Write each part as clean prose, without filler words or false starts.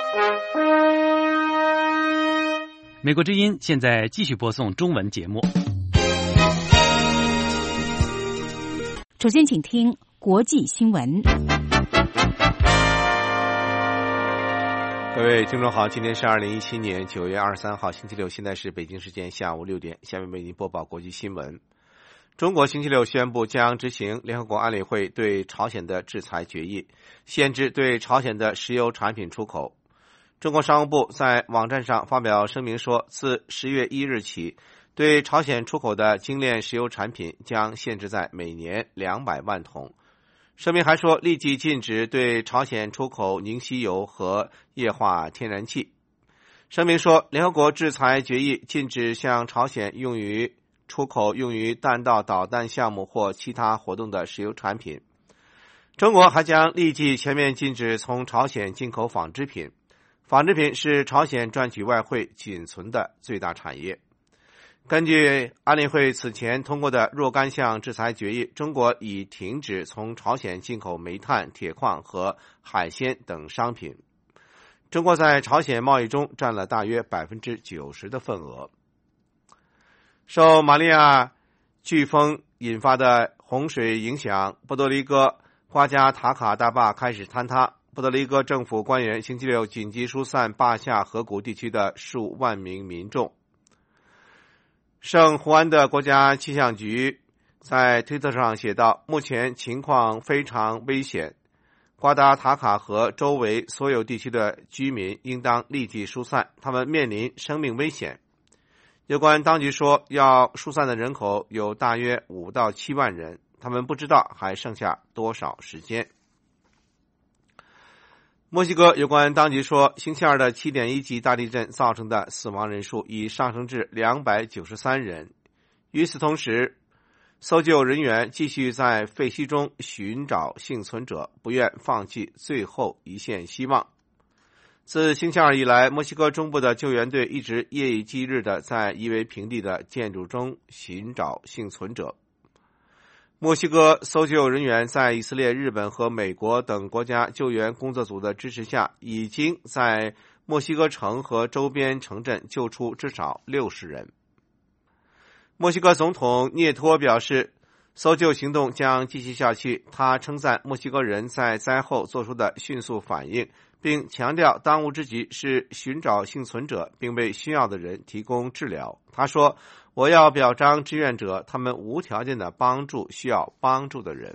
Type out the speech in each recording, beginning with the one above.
美国之音现在继续播送中文节目。 首先请听国际新闻。 各位听众好，今天是2017年9月23号星期六，现在是北京时间下午6点，下面为您播报国际新闻。中国星期六宣布将执行联合国安理会对朝鲜的制裁决议，限制对朝鲜的石油产品出口。中国商务部在网站上发表声明说，自10月1日起，对朝鲜出口的精炼石油产品将限制在每年200万桶。声明还说，立即禁止对朝鲜出口凝稀油和液化天然气。声明说，联合国制裁决议禁止向朝鲜出口用于弹道导弹项目或其他活动的石油产品。中国还将立即全面禁止从朝鲜进口纺织品。纺织品是朝鲜赚取外汇仅存的最大产业。根据安理会此前通过的若干项制裁决议，中国已停止从朝鲜进口煤炭、铁矿和海鲜等商品。中国在朝鲜贸易中占了大约 90% 的份额。受玛利亚飓风引发的洪水影响，波多黎各瓜加塔卡大坝开始坍塌。波多黎各政府官员星期六紧急疏散坝下河谷地区的数万名民众。圣胡安的国家气象局在推特上写道，目前情况非常危险，瓜达塔卡河周围所有地区的居民应当立即疏散，他们面临生命危险。有关当局说，要疏散的人口有大约5到7万人，他们不知道还剩下多少时间。墨西哥有关当局说，星期二的 7.1 级大地震造成的死亡人数已上升至293人。与此同时，搜救人员继续在废墟中寻找幸存者，不愿放弃最后一线希望。自星期二以来，墨西哥中部的救援队一直夜以继日地在夷为平地的建筑中寻找幸存者。墨西哥搜救人员在以色列、日本和美国等国家救援工作组的支持下，已经在墨西哥城和周边城镇救出至少60人。墨西哥总统涅托表示，搜救行动将继续下去。他称赞墨西哥人在灾后做出的迅速反应，并强调当务之急是寻找幸存者，并为需要的人提供治疗。他说，我要表彰志愿者，他们无条件的帮助需要帮助的人。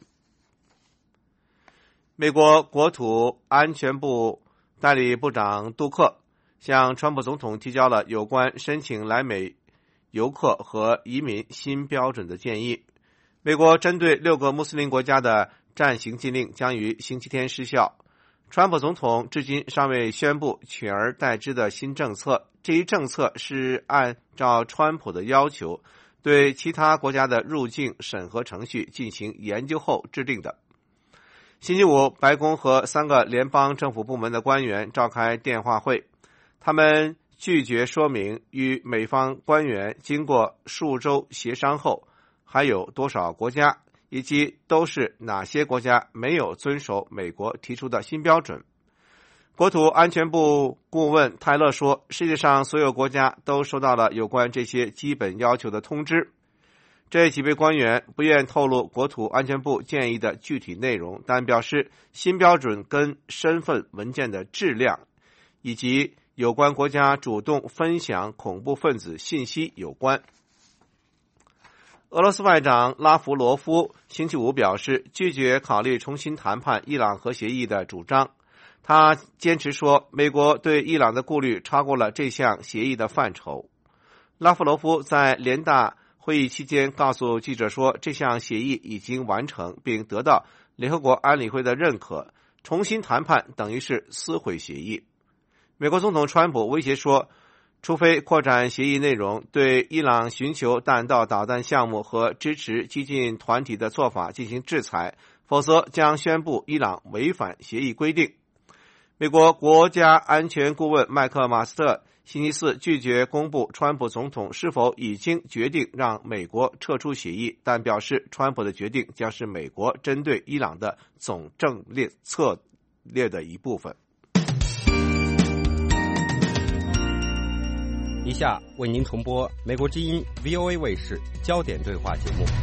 美国国土安全部代理部长杜克向川普总统提交了有关申请来美游客和移民新标准的建议。美国针对6个穆斯林国家的暂行禁令将于星期天失效。川普总统至今尚未宣布取而代之的新政策，这一政策是按照川普的要求，对其他国家的入境审核程序进行研究后制定的。星期五，白宫和3个联邦政府部门的官员召开电话会，他们拒绝说明与美方官员经过数周协商后还有多少国家，以及都是哪些国家没有遵守美国提出的新标准。国土安全部顾问泰勒说，世界上所有国家都收到了有关这些基本要求的通知。这几位官员不愿透露国土安全部建议的具体内容，但表示新标准跟身份文件的质量以及有关国家主动分享恐怖分子信息有关。俄罗斯外长拉夫罗夫星期五表示，拒绝考虑重新谈判伊朗核协议的主张。他坚持说，美国对伊朗的顾虑超过了这项协议的范畴。拉夫罗夫在联大会议期间告诉记者说，这项协议已经完成并得到联合国安理会的认可，重新谈判等于是撕毁协议。美国总统川普威胁说，除非扩展协议内容，对伊朗寻求弹道导弹项目和支持激进团体的做法进行制裁，否则将宣布伊朗违反协议规定。美国国家安全顾问麦克马斯特星期四拒绝公布川普总统是否已经决定让美国撤出协议，但表示川普的决定将是美国针对伊朗的总政策略的一部分。 以下为您重播美国之音 VOA 卫视焦点对话节目。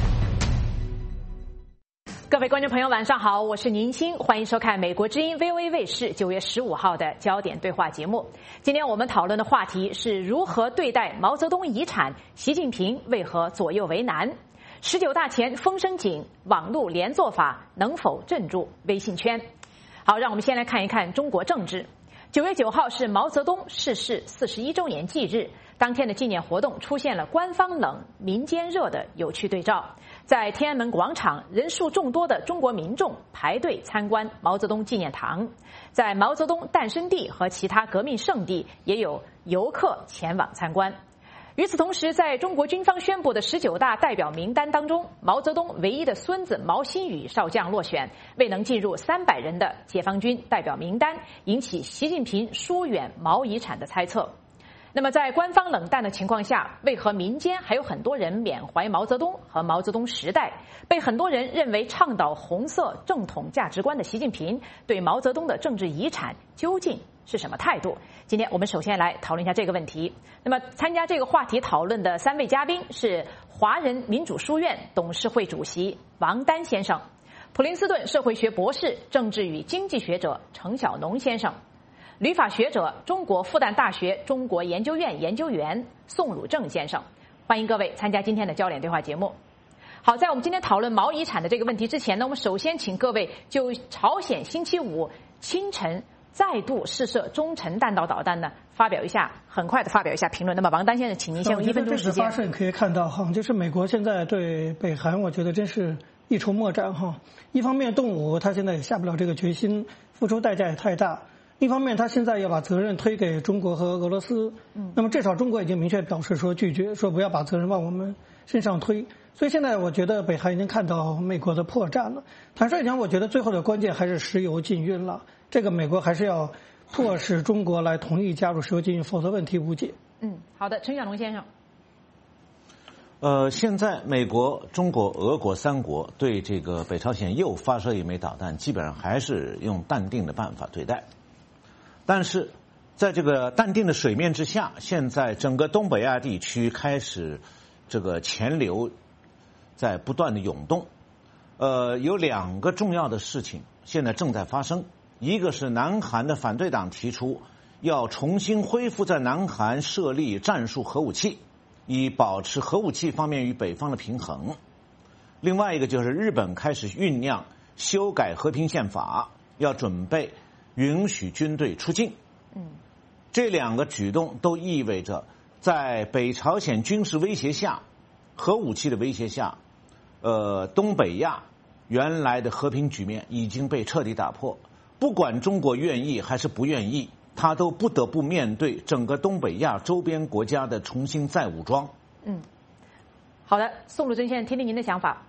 各位观众朋友晚上好，我是宁欣，欢迎收看美国之音 VOA 卫视9月15号的焦点对话节目。今天我们讨论的话题是如何对待毛泽东遗产，习近平为何左右为难？19大前风声紧，网络连坐法能否镇住微信圈？好，让我们先来看一看中国政治。9月9号是毛泽东逝世41周年忌日，当天的纪念活动出现了官方冷、民间热的有趣对照。在天安门广场，人数众多的中国民众排队参观毛泽东纪念堂，在毛泽东诞生地和其他革命圣地也有游客前往参观。与此同时，在中国军方宣布的19大代表名单当中，毛泽东唯一的孙子毛新宇少将落选，未能进入300人的解放军代表名单，引起习近平疏远毛遗产的猜测。那么在官方冷淡的情况下，为何民间还有很多人缅怀毛泽东和毛泽东时代？被很多人认为倡导红色正统价值观的习近平对毛泽东的政治遗产究竟是什么态度？今天我们首先来讨论一下这个问题。那么参加这个话题讨论的3位嘉宾是华人民主书院董事会主席王丹先生，普林斯顿社会学博士、政治与经济学者程晓农先生，旅法学者、中国复旦大学中国研究院研究员宋鲁正先生。欢迎各位参加今天的焦点对话节目。好，在我们今天讨论毛遗产的这个问题之前呢，我们首先请各位就朝鲜星期五清晨再度试射中程弹道导弹呢，很快的发表一下评论。那么王丹先生，请您先用1分钟时间。 这次发射你可以看到哈，就是美国现在对北韩，我觉得真是一筹莫展哈。一方面动武，他现在也下不了这个决心，付出代价也太大。一方面，他现在要把责任推给中国和俄罗斯，那么至少中国已经明确表示说拒绝，说不要把责任往我们身上推。所以现在我觉得北韩已经看到美国的破绽了。坦率讲，我觉得最后的关键还是石油禁运了。这个美国还是要迫使中国来同意加入石油禁运，否则问题无解。 好的，陈晓农先生。 现在美国、中国、俄国3国对这个北朝鲜又发射一枚导弹，基本上还是用淡定的办法对待。但是在这个淡定的水面之下，现在整个东北亚地区开始这个钱流在不断的涌动。有2个重要的事情现在正在发生，一个是南韩的反对党提出要重新恢复在南韩设立战术核武器，以保持核武器方面与北方的平衡。另外一个就是日本开始酝酿修改和平宪法，要准备允许军队出境。这2个举动都意味着在北朝鲜军事威胁下、核武器的威胁下，东北亚原来的和平局面已经被彻底打破。不管中国愿意还是不愿意，他都不得不面对整个东北亚周边国家的重新再武装。 好的，宋鲁正先生，听听您的想法。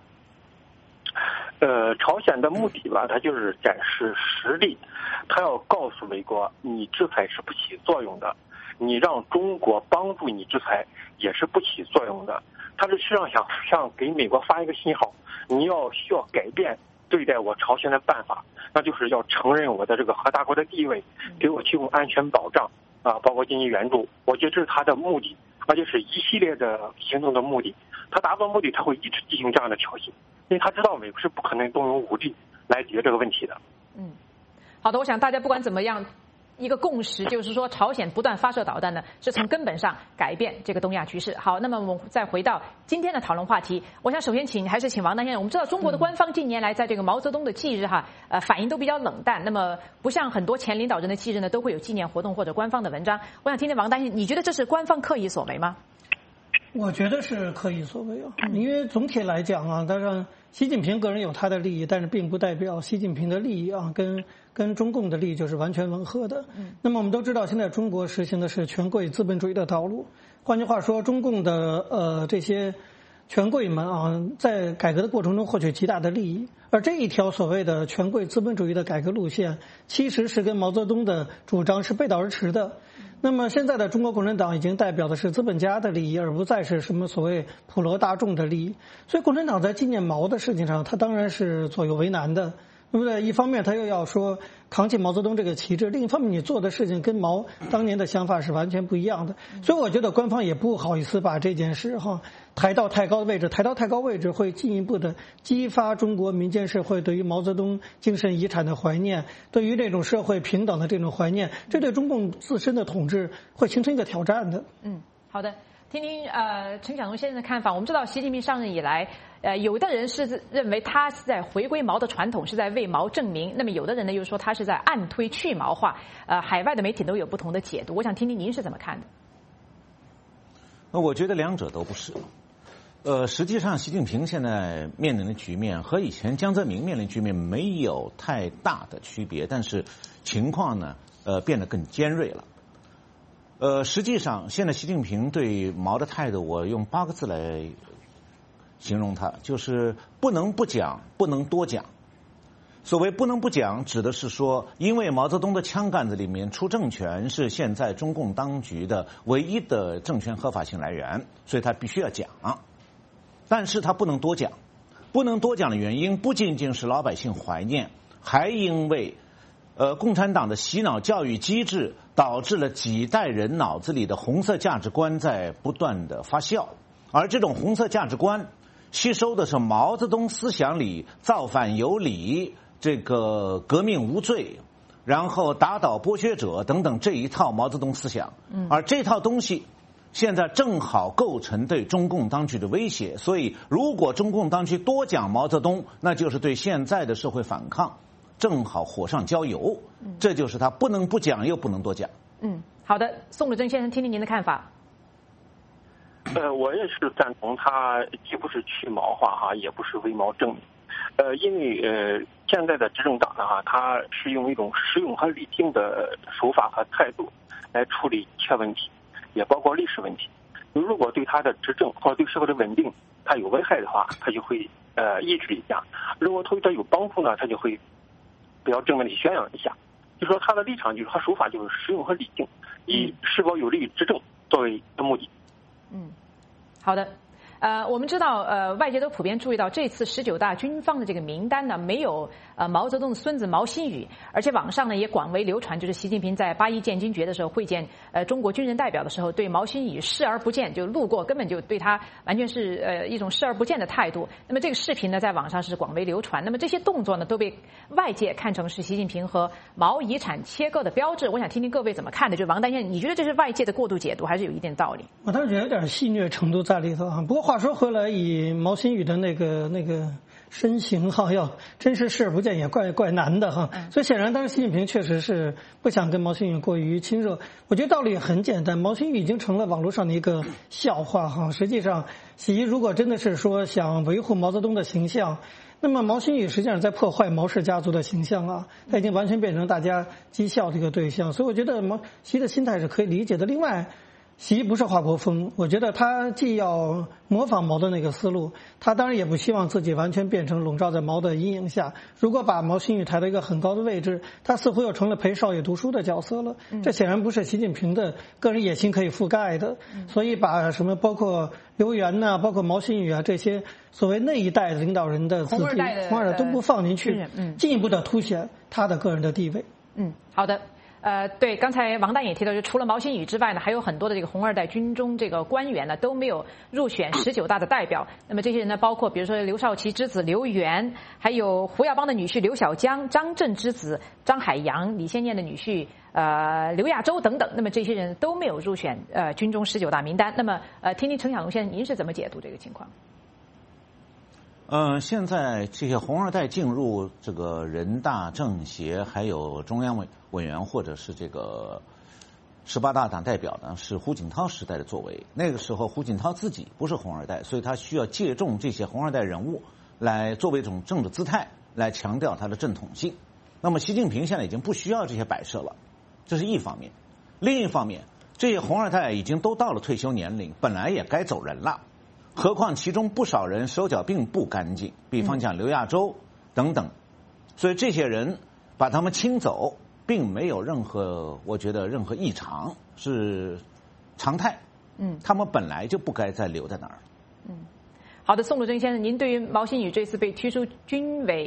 朝鲜的目的吧，它就是展示实力，他要告诉美国，你制裁是不起作用的，你让中国帮助你制裁也是不起作用的。他是实际上想给美国发一个信号，你需要改变对待我朝鲜的办法，那就是要承认我的这个核大国的地位，给我提供安全保障啊，包括经济援助。我觉得这是他的目的，而且是一系列的行动的目的。他达到目的，他会一直进行这样的挑衅，因为他知道美国是不可能动用武力来解决这个问题的。 好的，我想大家不管怎么样，一个共识就是说，朝鲜不断发射导弹呢，是从根本上改变这个东亚局势。好，那么我们再回到今天的讨论话题，我想首先还是请王丹先生。我们知道中国的官方近年来在这个毛泽东的忌日反应都比较冷淡，那么不像很多前领导人的忌日呢，都会有纪念活动或者官方的文章。我想听听王丹先生，你觉得这是官方刻意所为吗？ 我觉得是刻意所为因为总体来讲当然习近平个人有他的利益，但是并不代表习近平的利益跟中共的利益就是完全吻合的。那么我们都知道，现在中国实行的是权贵资本主义的道路，换句话说，中共的这些权贵们在改革的过程中获取极大的利益，而这一条所谓的权贵资本主义的改革路线，其实是跟毛泽东的主张是背道而驰的。那么现在的中国共产党已经代表的是资本家的利益，而不再是什么所谓普罗大众的利益。所以共产党在纪念毛的事情上，他当然是左右为难的。 对不对？一方面他又要说扛起毛泽东这个旗帜，另一方面你做的事情跟毛当年的想法是完全不一样的，所以我觉得官方也不好意思把这件事抬到太高的位置，抬到太高位置会进一步的激发中国民间社会对于毛泽东精神遗产的怀念，对于这种社会平等的这种怀念，这对中共自身的统治会形成一个挑战的。 好的，听听陈晓东先生的看法。我们知道习近平上任以来，有的人是认为他是在回归毛的传统，是在为毛正名；那么有的人呢又说他是在暗推去毛化。海外的媒体都有不同的解读，我想听听您是怎么看的？ 我觉得两者都不是。实际上，习近平现在面临的局面和以前江泽民面临的局面没有太大的区别，但是情况呢，变得更尖锐了。实际上，现在习近平对毛的态度，我用8个字来形容它，就是不能不讲，不能多讲。所谓不能不讲，指的是说，因为毛泽东的枪杆子里面出政权是现在中共当局的唯一的政权合法性来源，所以他必须要讲。但是他不能多讲，不能多讲的原因不仅仅是老百姓怀念，还因为共产党的洗脑教育机制导致了几代人脑子里的红色价值观在不断的发酵，而这种红色价值观吸收的是毛泽东思想里造反有理、这个革命无罪，然后打倒剥削者等等这一套毛泽东思想，而这套东西现在正好构成对中共当局的威胁，所以如果中共当局多讲毛泽东，那就是对现在的社会反抗正好火上浇油，这就是他不能不讲又不能多讲。 好的，宋鲁珍先生，听听您的看法。 我也是赞同他既不是去毛化也不是为毛正名。因为现在的执政党呢他是用一种实用和理性的手法和态度来处理一切问题，也包括历史问题。如果对他的执政或者对社会的稳定他有危害的话，他就会抑制一下；如果对他有帮助呢，他就会比较正面的宣扬一下。就说他的立场就是他手法就是实用和理性，以是否有利于执政作为目的。 好的。我们知道，外界都普遍注意到这次19大军方的这个名单呢，没有毛泽东的孙子毛新宇，而且网上呢也广为流传，就是习近平在8·1建军节的时候会见中国军人代表的时候，对毛新宇视而不见，就路过，根本就对他完全是一种视而不见的态度。那么这个视频呢，在网上是广为流传。那么这些动作呢，都被外界看成是习近平和毛遗产切割的标志。我想听听各位怎么看的？就王丹先生，你觉得这是外界的过度解读，还是有一定道理？ 我倒是觉得有点戏谑程度在里头不过话说回来，以毛新宇的那个身形要真是视而不见也怪难的所以显然当时习近平确实是不想跟毛新宇过于亲热。我觉得道理也很简单，毛新宇已经成了网络上的一个笑话实际上习如果真的是说想维护毛泽东的形象，那么毛新宇实际上在破坏毛氏家族的形象他已经完全变成大家讥笑的一个对象。所以我觉得习的心态是可以理解的。另外习不是华国锋，我觉得他既要模仿毛的那个思路，他当然也不希望自己完全变成笼罩在毛的阴影下。如果把毛新宇抬到一个很高的位置，他似乎又成了陪少爷读书的角色了。这显然不是习近平的个人野心可以覆盖的。所以把什么包括刘源包括毛新宇这些所谓那一代领导人的子弟红二代都不放进去，进一步的凸显他的个人的地位。 好的。对，刚才王丹也提到，就除了毛新宇之外呢，还有很多的这个红二代军中这个官员呢都没有入选19大的代表。那么这些人呢，包括比如说刘少奇之子刘源，还有胡耀邦的女婿刘小江，张震之子张海洋，李先念的女婿刘亚洲等等。那么这些人都没有入选军中19大名单。那么听听陈晓东先生您是怎么解读这个情况？ 现在这些红二代进入这个人大政协还有中央委员或者是这个18大党代表呢，是胡锦涛时代的作为。那个时候胡锦涛自己不是红二代，所以他需要借重这些红二代人物来作为一种政治姿态来强调他的正统性。那么习近平现在已经不需要这些摆设了，这是一方面。另一方面，这些红二代已经都到了退休年龄，本来也该走人了。何况其中不少人手脚并不干净，比方讲刘亚洲等等，所以这些人把他们清走，并没有我觉得任何异常，是常态。他们本来就不该再留在那儿。 好的，宋鲁珍先生，您对于毛新宇这次被踢出军委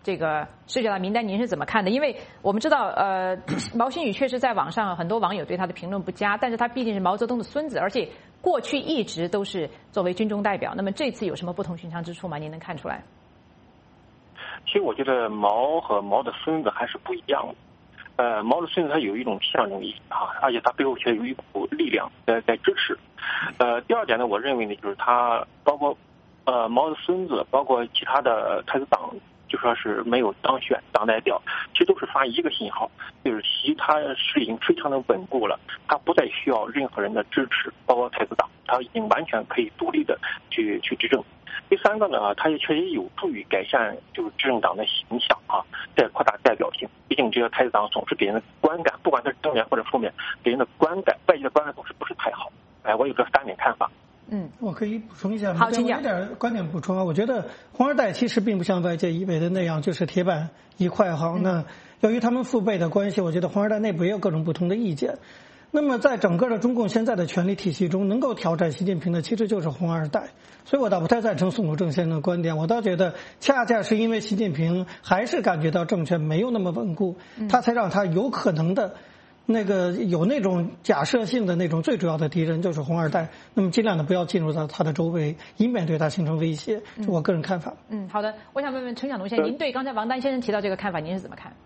这个19大名单您是怎么看的？因为我们知道，毛新宇确实在网上很多网友对他的评论不佳，但是他毕竟是毛泽东的孙子，而且过去一直都是作为军中代表。那么这次有什么不同寻常之处吗？您能看出来？ 其实我觉得毛和毛的孙子还是不一样的。毛的孙子他有一种象征意义啊，而且他背后却有一股力量在支持。第二点呢，我认为呢，就是他包括毛的孙子，包括其他的太子党，就说是没有当选党代表，其实都是发一个信号，就是习他是已经非常的稳固了，他不再需要任何人的支持，包括太子党，他已经完全可以独立的去执政。第三个呢，它也确实有助于改善就是执政党的形象啊，再扩大代表性。毕竟这个太子党总是给人的观感，不管是正面或者负面，给人的观感，外界的观感总是不是太好。我有这3点看法。 我可以补充一下， 好，请讲。 有点观点补充啊，我觉得红二代其实并不像外界以为的那样，就是铁板一块哈。那由于他们父辈的关系，我觉得红二代内部也有各种不同的意见。那么在整个的中共现在的权力体系中，能够挑战习近平的其实就是红二代，所以我倒不太赞成宋楚正先生的观点。我倒觉得恰恰是因为习近平还是感觉到政权没有那么稳固，他才让他有可能的有那种假设性的那种最主要的敌人就是红二代，那么尽量的不要进入到他的周围，以免对他形成威胁，是我个人看法。 好的，我想问问陈晓农先生，您对刚才王丹先生提到这个看法，您是怎么看？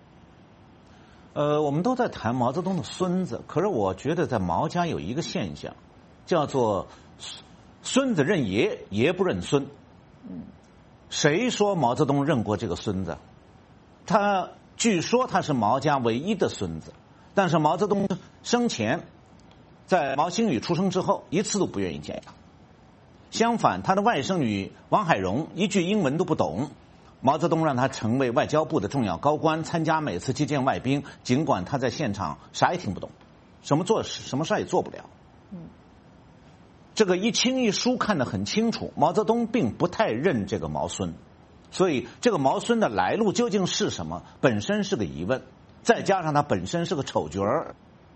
我们都在谈毛泽东的孙子，可是我觉得在毛家有一个现象，叫做孙子认爷，爷不认孙。谁说毛泽东认过这个孙子？据说他是毛家唯一的孙子，但是毛泽东生前，在毛新宇出生之后，一次都不愿意见他。相反，他的外甥女王海荣一句英文都不懂。毛泽东让他成为外交部的重要高官，参加每次接见外宾，尽管他在现场啥也听不懂，什么事也做不了。这个一亲一疏看得很清楚，毛泽东并不太认这个毛孙，所以这个毛孙的来路究竟是什么，本身是个疑问。再加上他本身是个丑角儿，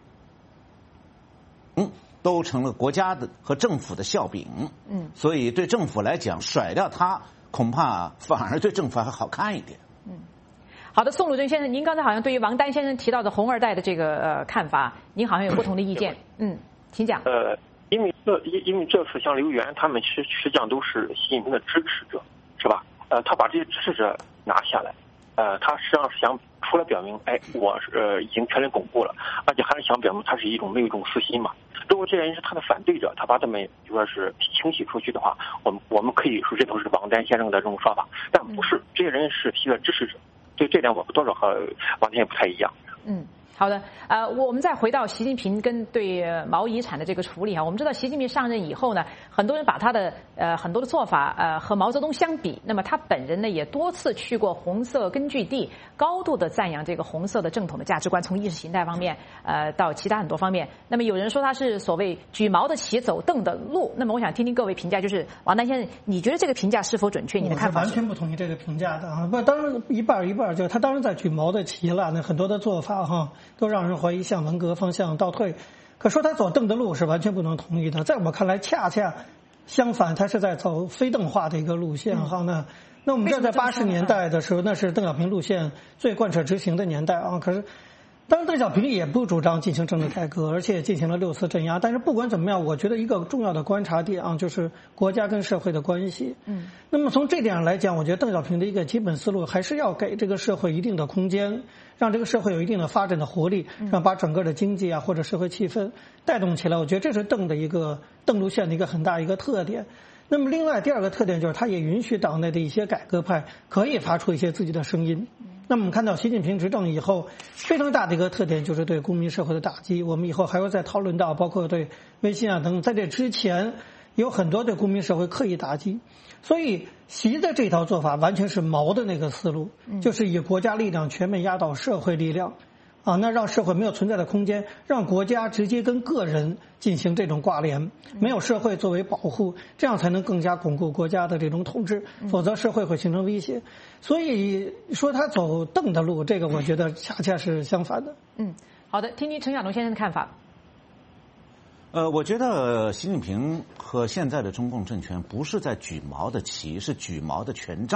都成了国家的和政府的笑柄。所以对政府来讲，甩掉他恐怕反而对政府还好看一点。 好的，宋鲁正先生，您刚才好像对于王丹先生提到的红二代的这个看法，您好像有不同的意见。请讲。 因为这次像刘源他们实际上都是习近平的支持者，是吧？他把这些支持者拿下来，他实际上是想除了表明，我已经权力巩固了，而且还是想表明他是没有一种私心嘛。如果这些人是他的反对者，他把他们就说是清洗出去的话，我们可以说这都是王丹先生的这种说法，但不是，这些人是习的支持者，对这点我多少和王丹也不太一样。 好的，我们再回到习近平跟对毛遗产的这个处理我们知道习近平上任以后呢，很多人把他的很多的做法和毛泽东相比，那么他本人呢也多次去过红色根据地，高度的赞扬这个红色的正统的价值观，从意识形态方面到其他很多方面。那么有人说他是所谓举毛的旗走邓的路，那么我想听听各位评价，就是王丹先生，你觉得这个评价是否准确？你的看法？ 我是完全不同意这个评价的啊！不，当然一半一半，就是他当然在举毛的旗了，那很多的做法都让人怀疑向文革方向倒退。可说他走邓的路是完全不能同意的，在我看来恰恰相反，他是在走非邓化的一个路线那我们知道在80年代的时候，那是邓小平路线最贯彻执行的年代可是当然邓小平也不主张进行政治改革，而且进行了6次镇压。但是不管怎么样，我觉得一个重要的观察点就是国家跟社会的关系。那么从这点上来讲，我觉得邓小平的一个基本思路还是要给这个社会一定的空间，让这个社会有一定的发展的活力，让把整个的经济或者社会气氛带动起来。我觉得这是邓路线的一个很大一个特点。那么另外第二个特点就是他也允许党内的一些改革派可以发出一些自己的声音。那么我们看到习近平执政以后非常大的一个特点就是对公民社会的打击，我们以后还会再讨论到，包括对微信等等，在这之前有很多对公民社会刻意打击。所以习的这套做法完全是毛的那个思路，就是以国家力量全面压倒社会力量那让社会没有存在的空间，让国家直接跟个人进行这种挂连，没有社会作为保护，这样才能更加巩固国家的这种统治，否则社会会形成威胁。所以说他走邓的路，这个我觉得恰恰是相反的。 好的，听听陈晓农先生的看法。 我觉得习近平和现在的中共政权不是在举毛的旗，是举毛的权杖，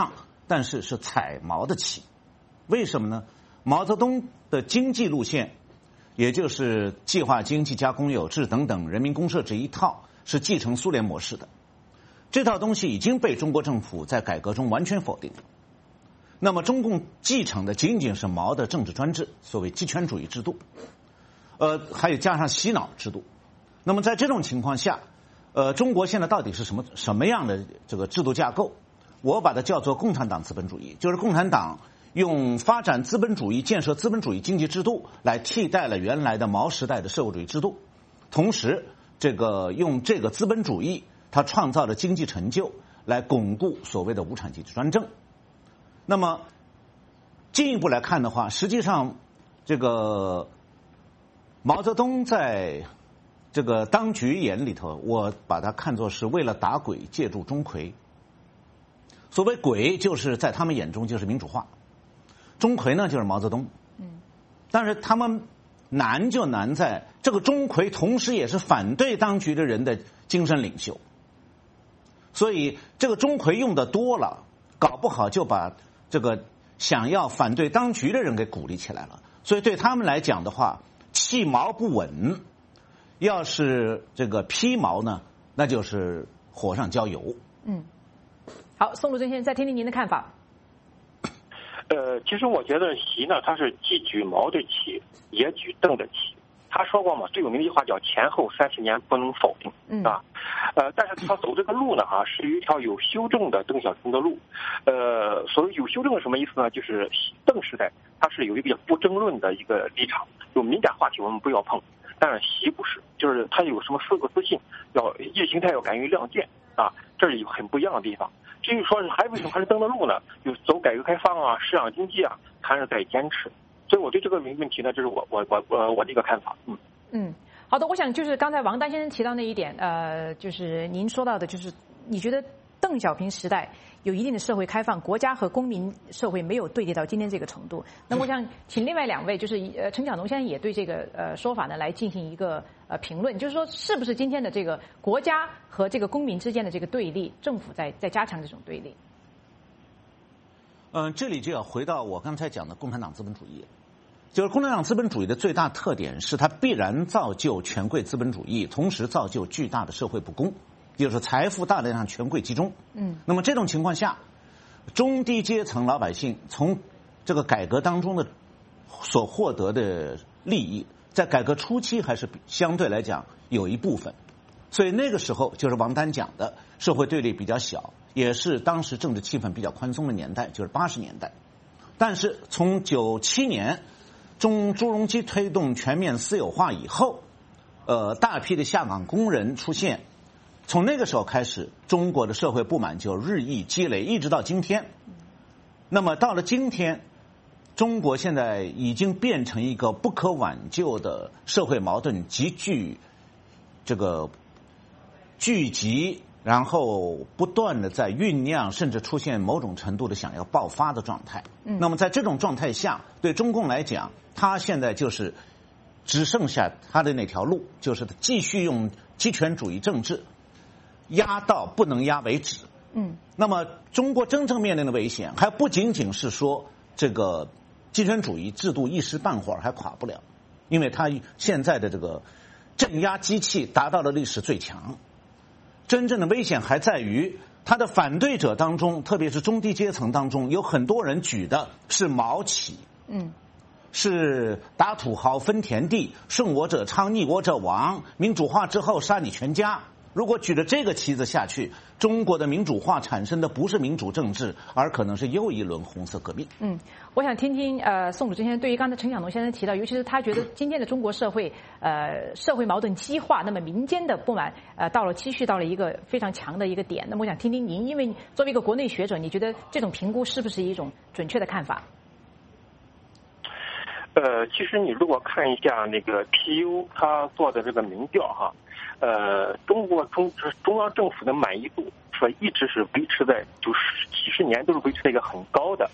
但是是踩毛的棋。为什么呢？毛泽东的经济路线，也就是计划经济加公有制等等人民公社这一套，是继承苏联模式的。这套东西已经被中国政府在改革中完全否定了。那么中共继承的仅仅是毛的政治专制，所谓集权主义制度，还有加上洗脑制度。那么在这种情况下，中国现在到底是什么样的这个制度架构？我把它叫做共产党资本主义，就是共产党用发展资本主义、建设资本主义经济制度来替代了原来的毛时代的社会主义制度，同时用这个资本主义，它创造了经济成就来巩固所谓的无产阶级专政。那么进一步来看的话，实际上这个毛泽东在这个当局眼里头，我把它看作是为了打鬼借助钟馗。所谓鬼，就是在他们眼中就是民主化，钟馗呢就是毛泽东。但是他们难就难在这个钟馗同时也是反对当局的人的精神领袖，所以这个钟馗用的多了，搞不好就把这个想要反对当局的人给鼓励起来了。所以对他们来讲的话，弃毛不稳，要是这个披毛呢，那就是火上浇油。 好，宋鲁珍先生，再听听您的看法。 其实我觉得习呢，他是既举毛的旗，也举邓的旗。他说过嘛，最有名的一句话叫前后30年不能否定，啊，但是他走这个路呢，是一条有修正的邓小平的路。所谓有修正是什么意思呢？就是邓时代他是有一个不争论的一个立场，有敏感话题我们不要碰。但是习不是，就是他有什么4个自信，意识形态要敢于亮剑啊，这是有很不一样的地方。至于说是为什么还是蹬的路呢？就走改革开放啊、市场经济啊，还是在坚持。所以我对这个问题呢，这是我的一个看法。 好的，我想就是刚才王丹先生提到那一点，就是您说到的，就是你觉得邓小平时代有一定的社会开放，国家和公民社会没有对立到今天这个程度。那么我想请另外2位，就是陈晓农先生也对这个说法呢来进行一个评论，就是说是不是今天的这个国家和这个公民之间的这个对立，政府在加强这种对立？ 这里就要回到我刚才讲的共产党资本主义。就是共产党资本主义的最大特点是它必然造就权贵资本主义，同时造就巨大的社会不公，就是财富大量向权贵集中。那么这种情况下，中低阶层老百姓从这个改革当中的所获得的利益，在改革初期还是相对来讲有一部分，所以那个时候就是王丹讲的社会对立比较小，也是当时政治气氛比较宽松的年代，就是80年代。但是从97年朱镕基推动全面私有化以后，大批的下岗工人出现，从那个时候开始，中国的社会不满就日益积累，一直到今天。那么到了今天，中国现在已经变成一个不可挽救的社会矛盾集集，然后不断的在酝酿，甚至出现某种程度的想要爆发的状态。那么在这种状态下，对中共来讲，他现在就是只剩下他的那条路，就是继续用集权主义政治压到不能压为止。那么中国真正面临的危险还不仅仅是说这个集权主义制度一时半会儿还垮不了，因为他现在的这个镇压机器达到了历史最强。真正的危险还在于他的反对者当中，特别是中低阶层当中，有很多人举的是毛旗，是打土豪分田地，顺我者昌，逆我者亡，民主化之后杀你全家。如果举着这个旗子下去，中国的民主化产生的不是民主政治，而可能是又一轮红色革命。 我想听听宋鲁珍先生对于刚才陈晓农先生提到，尤其是他觉得今天的中国社会社会矛盾激化，那么民间的不满期续到了一个非常强的一个点。那么我想听听您，因为作为一个国内学者，你觉得这种评估是不是一种准确的看法？ 其实你如果看一下那个 PU 他做的这个民调哈，中央政府的满意度一直是维持在，就是几十年都是维持在一个很高的，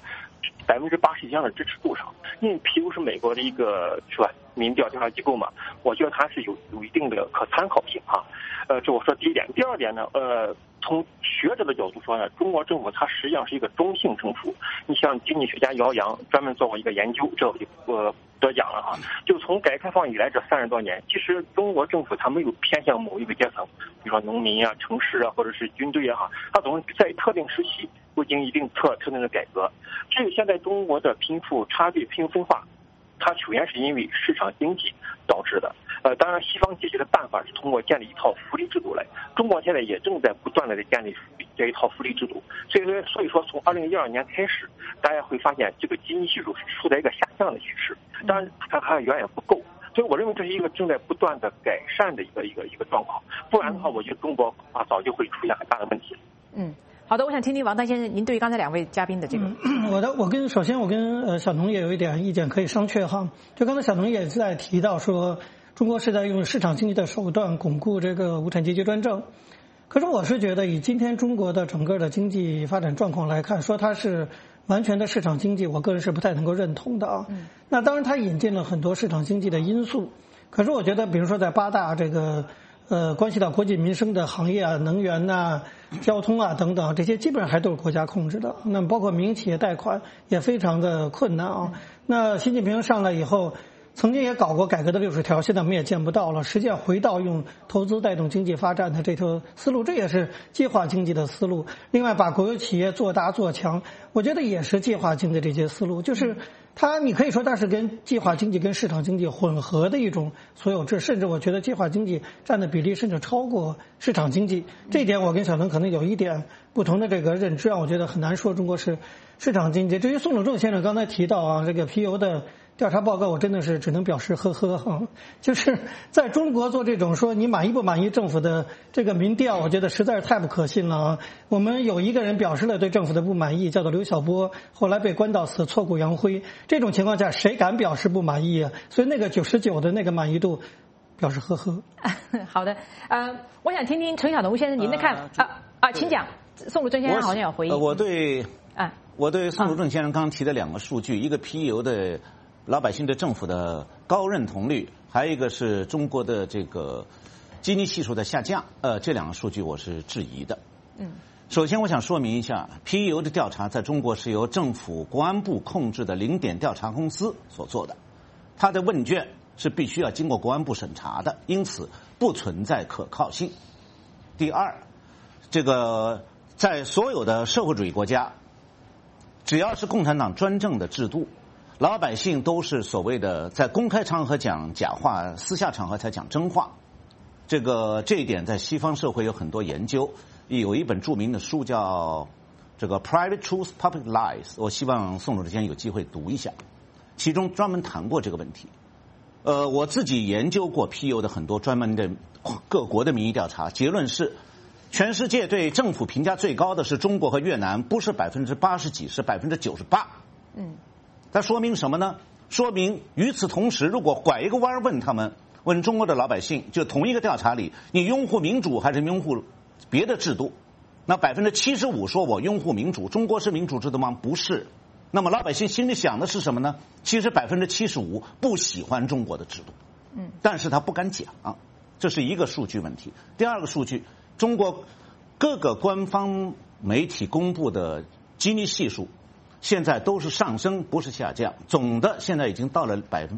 80%以上的支持度上。因为皮尤是美国的一个是吧民调调查机构嘛，我觉得它是有一定的可参考性啊。这我说第一点。第二点呢，从学者的角度说呢，中国政府它实际上是一个中性政府。你像经济学家姚洋专门做过一个研究，这得奖了哈。就从改革开放以来这30多年，其实中国政府它没有偏向某一个阶层，比如说农民啊、城市啊，或者是军队啊哈，它总是在特定时期会进行一定特定的改革。至于现在中国的贫富差距、贫富分化，它首先是因为市场经济导致的。当然，西方解决的办法是通过建立一套福利制度来。中国现在也正在不断的建立这一套福利制度。所以说，从2012年开始，大家会发现这个基尼系数是处在一个下降的趋势。当然，它还远远不够。所以我认为这是一个正在不断的改善的一个状况。不然的话，我觉得中国早就会出现很大的问题。 好的，我想听听王丹先生，您对于刚才2位嘉宾的这个， 首先我跟小农也有一点意见可以商榷哈。就刚才小农也在提到说，中国是在用市场经济的手段巩固这个无产阶级专政。可是我是觉得，以今天中国的整个的经济发展状况来看，说它是完全的市场经济，我个人是不太能够认同的啊。那当然，它引进了很多市场经济的因素，可是我觉得，比如说在8大这个关系到国计民生的行业啊，能源呐、交通啊等等，这些基本上还都是国家控制的。那么包括民营企业贷款也非常的困难啊。那习近平上来以后，曾经也搞过改革的60条，现在我们也见不到了。实际上回到用投资带动经济发展的这条思路，这也是计划经济的思路。另外，把国有企业做大做强，我觉得也是计划经济这些思路。就是你可以说它是跟计划经济跟市场经济混合的一种所有制，甚至我觉得计划经济占的比例甚至超过市场经济。这一点我跟小能可能有一点不同的这个认知，让我觉得很难说中国是市场经济。至于宋鲁正先生刚才提到啊，这个皮尤的调查报告，我真的是只能表示呵呵哈。就是在中国做这种说你满意不满意政府的这个民调，我觉得实在是太不可信了啊。我们有一个人表示了对政府的不满意，叫做刘晓波，后来被关到死，挫骨扬灰。这种情况下，谁敢表示不满意啊？所以那个99的那个满意度，表示呵呵。 好的，我想听听陈晓农先生您的看请讲。宋鲁正先生好像有回应。 我对宋鲁正先生刚刚提的2个数据，一个皮尤的老百姓对政府的高认同率，还有一个是中国的这个基尼系数的下降，这2个数据我是质疑的。首先我想说明一下，皮尤的调查在中国是由政府国安部控制的0点调查公司所做的，它的问卷是必须要经过国安部审查的，因此不存在可靠性。第二，这个在所有的社会主义国家，只要是共产党专政的制度，老百姓都是所谓的在公开场合讲假话，私下场合才讲真话。这一点在西方社会有很多研究，有一本著名的书叫这个 Private Truth, Public Lies， 我希望宋主任有机会读一下，其中专门谈过这个问题。我自己研究过皮尤的很多专门的各国的民意调查，结论是全世界对政府评价最高的是中国和越南，不是80几，是98%。它说明什么呢？说明与此同时，如果拐一个弯问中国的老百姓，就同一个调查里，你拥护民主还是拥护别的制度？那75%说我拥护民主，中国是民主制度吗？不是。那么老百姓心里想的是什么呢？其实75%不喜欢中国的制度，但是他不敢讲，这是一个数据问题。第二个数据，中国各个官方媒体公布的基尼系数现在都是上升，不是下降，总的现在已经到了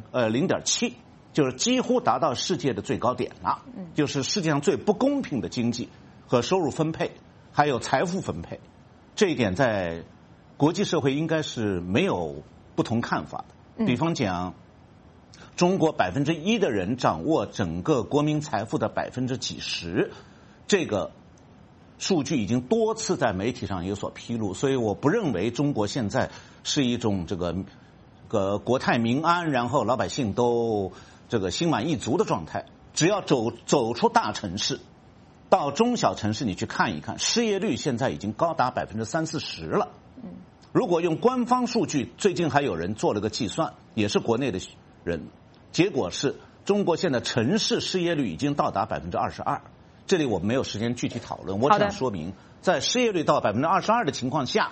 0.7，就是几乎达到世界的最高点了，就是世界上最不公平的经济和收入分配，还有财富分配，这一点在国际社会应该是没有不同看法的。比方讲，中国1%的人掌握整个国民财富的几十%，这个数据已经多次在媒体上有所披露，所以我不认为中国现在是一种这个国泰民安，然后老百姓都这个心满意足的状态。只要走出大城市，到中小城市你去看一看，失业率现在已经高达30-40%了。如果用官方数据，最近还有人做了个计算，也是国内的人，结果是中国现在城市失业率已经到达22%。这里我们没有时间具体讨论，我想说明，在失业率到22%的情况下，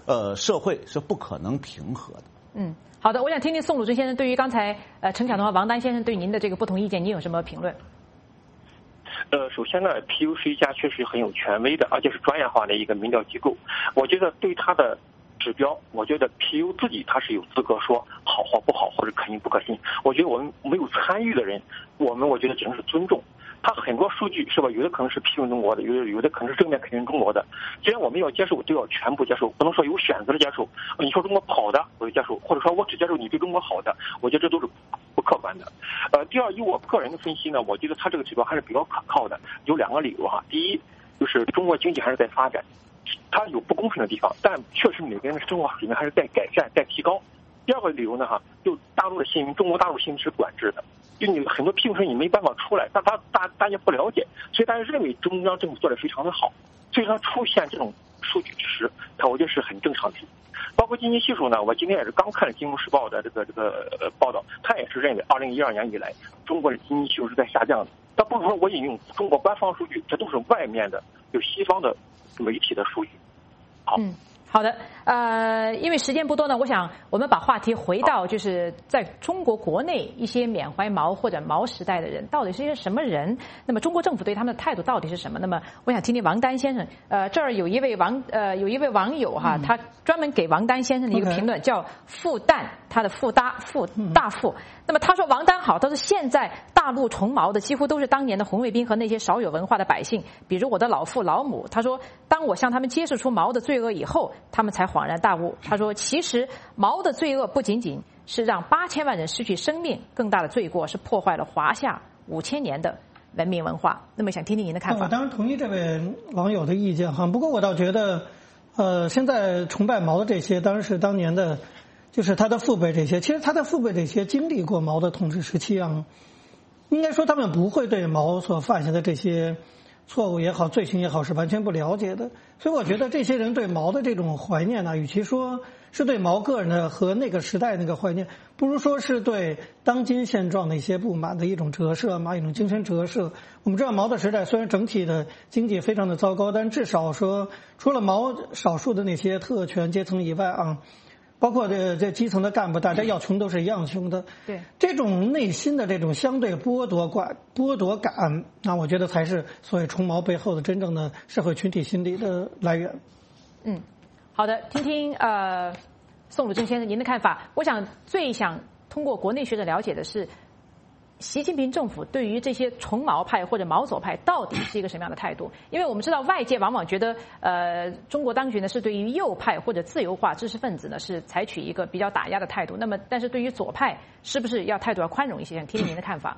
社会是不可能平和的。 好的，我想听听宋鲁尊先生对于刚才陈晓东和王丹先生对您的这个不同意见，您有什么评论？ 首先呢 ，PU 是一家确实很有权威的，而且是专业化的一个民调机构。我觉得对他的指标，我觉得 PU 自己他是有资格说好或不好，或者可信不可信。我觉得我们没有参与的人，我觉得只能是尊重。他很多数据是吧？有的可能是批评中国的，有的可能是正面肯定中国的。既然我们要接受，就要全部接受，不能说有选择的接受。你说中国不好的，我就接受，或者说我只接受你对中国好的，我觉得这都是不客观的。第二，以我个人的分析呢，我觉得他这个指标还是比较可靠的，有2个理由哈。第一，就是中国经济还是在发展，它有不公平的地方，但确实每个人的生活水平还是在改善、在提高。第二个理由呢就大陆的新闻，中国大陆新闻是管制的。就你很多批评声你没办法出来，但大家不了解，所以大家认为中央政府做得非常的好，所以它出现这种数据支持，我觉得是很正常的。包括经济系数呢，我今天也是刚看了《金融时报》的这个报道，他也是认为2012年以来中国的经济系数是在下降的。但不是说我引用中国官方数据，这都是外面的有西方的媒体的数据。好。 好的，因为时间不多呢，我想我们把话题回到就是在中国国内一些缅怀毛或者毛时代的人到底是一些什么人？那么中国政府对他们的态度到底是什么？那么我想听听王丹先生，这儿有一位网友哈，他专门给王丹先生的一个评论叫复旦，他的复大复。那么他说王丹好，他说现在大陆崇毛的几乎都是当年的红卫兵和那些少有文化的百姓，比如我的老父老母。他说当我向他们揭示出毛的罪恶以后，他们才恍然大悟。他说其实毛的罪恶不仅仅是让8000万人失去生命，更大的罪过是破坏了华夏5000年的文明文化。那么想听听您的看法。 我当然同意这位网友的意见哈，不过我倒觉得现在崇拜毛的这些当然是当年的就是他的父辈这些，其实他的父辈这些经历过毛的统治时期啊，应该说他们不会对毛所犯下的这些错误也好、罪行也好是完全不了解的。所以我觉得这些人对毛的这种怀念呢，与其说是对毛个人的和那个时代那个怀念，不如说是对当今现状的一些不满的一种折射嘛，一种精神折射。我们知道毛的时代虽然整体的经济非常的糟糕，但至少说除了毛少数的那些特权阶层以外啊，包括这基层的干部，大家要穷都是一样穷的。 对，这种内心的这种相对剥夺感，那我觉得才是所谓崇毛背后的真正的社会群体心理的来源。 好的，听听宋鲁珍先生您的看法。我想最想通过国内学者了解的是，习近平政府对于这些崇毛派或者毛左派到底是一个什么样的态度？因为我们知道外界往往觉得中国当局呢是对于右派或者自由化知识分子呢是采取一个比较打压的态度，那么但是对于左派是不是态度要宽容一些？想听听您的看法。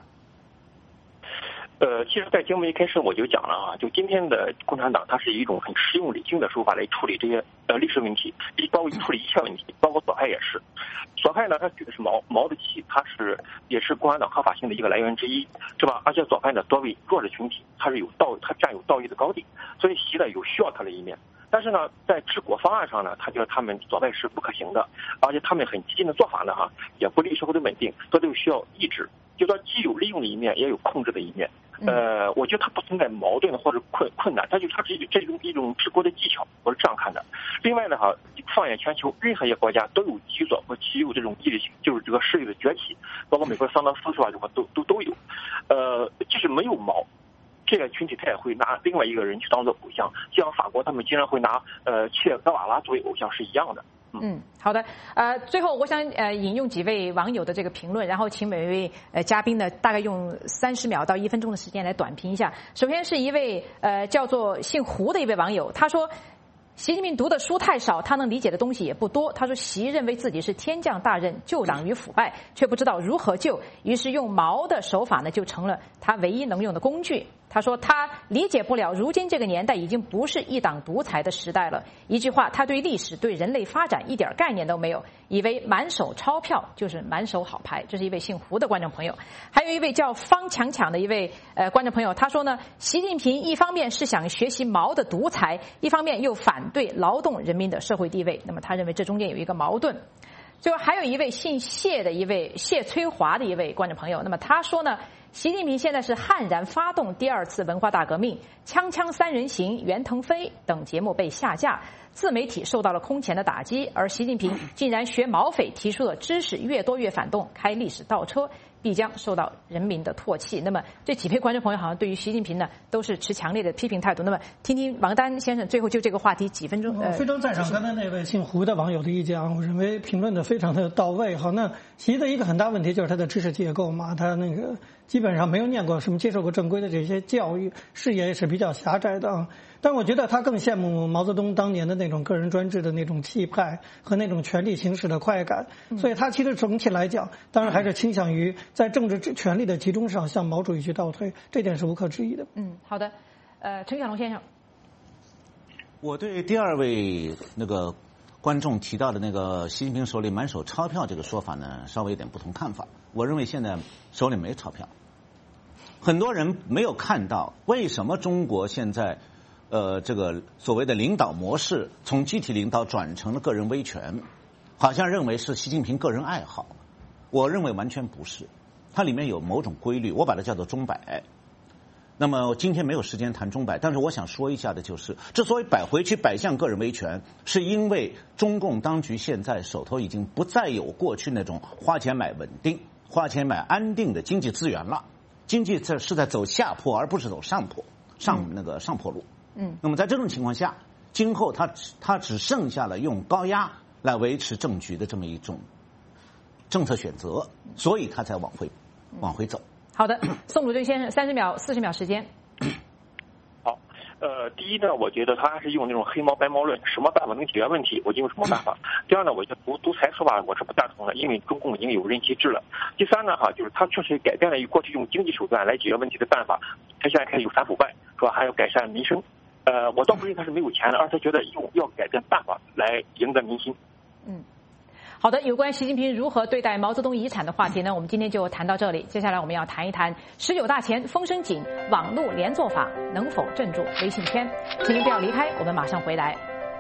其实在节目一开始我就讲了就今天的共产党它是以一种很实用理性的手法来处理这些历史问题，包括处理一切问题，包括左派也是。左派呢，它举的是毛的旗，它也是共产党合法性的一个来源之一，是吧？而且左派呢多为弱势群体，它占有道义的高地，所以习呢有需要它的一面。但是呢，在治国方案上呢，他觉得他们左派是不可行的，而且他们很激进的做法呢也不利社会的稳定，所以都需要抑制。就说既有利用的一面，也有控制的一面。我觉得它不存在矛盾或者困难，它是一种治国的技巧，我是这样看的。另外呢放眼全球，任何一个国家都有极左和极右这种意识性，就是这个势力的崛起，包括美国桑德斯是吧？都有。即使没有毛，这个群体他也会拿另外一个人去当做偶像，像法国他们经常会拿切格瓦拉作为偶像是一样的。 好的。最后我想引用几位网友的这个评论，然后请每位嘉宾呢大概用30秒到1分钟的时间来短评一下。首先是一位叫做姓胡的一位网友，他说习近平读的书太少，他能理解的东西也不多。他说习认为自己是天降大任，救党于腐败，却不知道如何救，于是用毛的手法呢就成了他唯一能用的工具。他说他理解不了如今这个年代已经不是一党独裁的时代了。一句话，他对历史对人类发展一点概念都没有，以为满手钞票就是满手好牌。这是一位姓胡的观众朋友。还有一位叫方强强的一位观众朋友，他说呢，习近平一方面是想学习毛的独裁，一方面又反对劳动人民的社会地位，那么他认为这中间有一个矛盾。 最后还有一位姓谢的谢崔华的一位观众朋友，那么他说呢，习近平现在是悍然发动第2次文化大革命，锵锵三人行、袁腾飞等节目被下架，自媒体受到了空前的打击，而习近平竟然学毛匪提出的知识越多越反动，开历史倒车，必将受到人民的唾弃。那么这几位观众朋友好像对于习近平呢都是持强烈的批评态度。那么听听王丹先生最后就这个话题几分钟。 我非常赞赏刚才那位姓胡的网友的意见啊，我认为评论的非常的到位。好，那习的一个很大问题就是他的知识结构嘛，他那个基本上没有念过什么接受过正规的这些教育，视野也是比较狭窄的啊。但我觉得他更羡慕毛泽东当年的那种个人专制的那种气派和那种权力行使的快感，所以他其实总体来讲，当然还是倾向于在政治权力的集中上向毛主义去倒退，这点是无可置疑的。 好的，陈小龙先生， 我对第2位那个观众提到的那个习近平手里满手钞票这个说法呢，稍微有点不同看法。我认为现在手里没钞票，很多人没有看到为什么中国现在这个所谓的领导模式从集体领导转成了个人威权，好像认为是习近平个人爱好。我认为完全不是，它里面有某种规律，我把它叫做钟摆。那么今天没有时间谈钟摆，但是我想说一下的就是，之所以摆回去摆向个人威权，是因为中共当局现在手头已经不再有过去那种花钱买稳定、花钱买安定的经济资源了，经济是在走下坡，而不是走上坡，上坡路。那么在这种情况下，今后他只剩下了用高压来维持政局的这么一种政策选择，所以他才往回走。 好的，宋鲁正先生，30秒、40秒时间。 好，第一呢，我觉得他还是用那种黑猫白猫论，什么办法能解决问题，我就用什么办法。第二呢，我觉得独裁说法我是不赞同的，因为中共已经有任期制了。第三呢，就是他确实改变了过去用经济手段来解决问题的办法，他现在开始有反腐败，是吧？还要改善民生。我倒不认为他是没有钱的，而是觉得要改变办法来赢得民心。 好的，有关习近平如何对待毛泽东遗产的话题呢，我们今天就谈到这里。接下来我们要谈一谈19大前风声紧，网络连坐法能否镇住微信圈？请您不要离开，我们马上回来。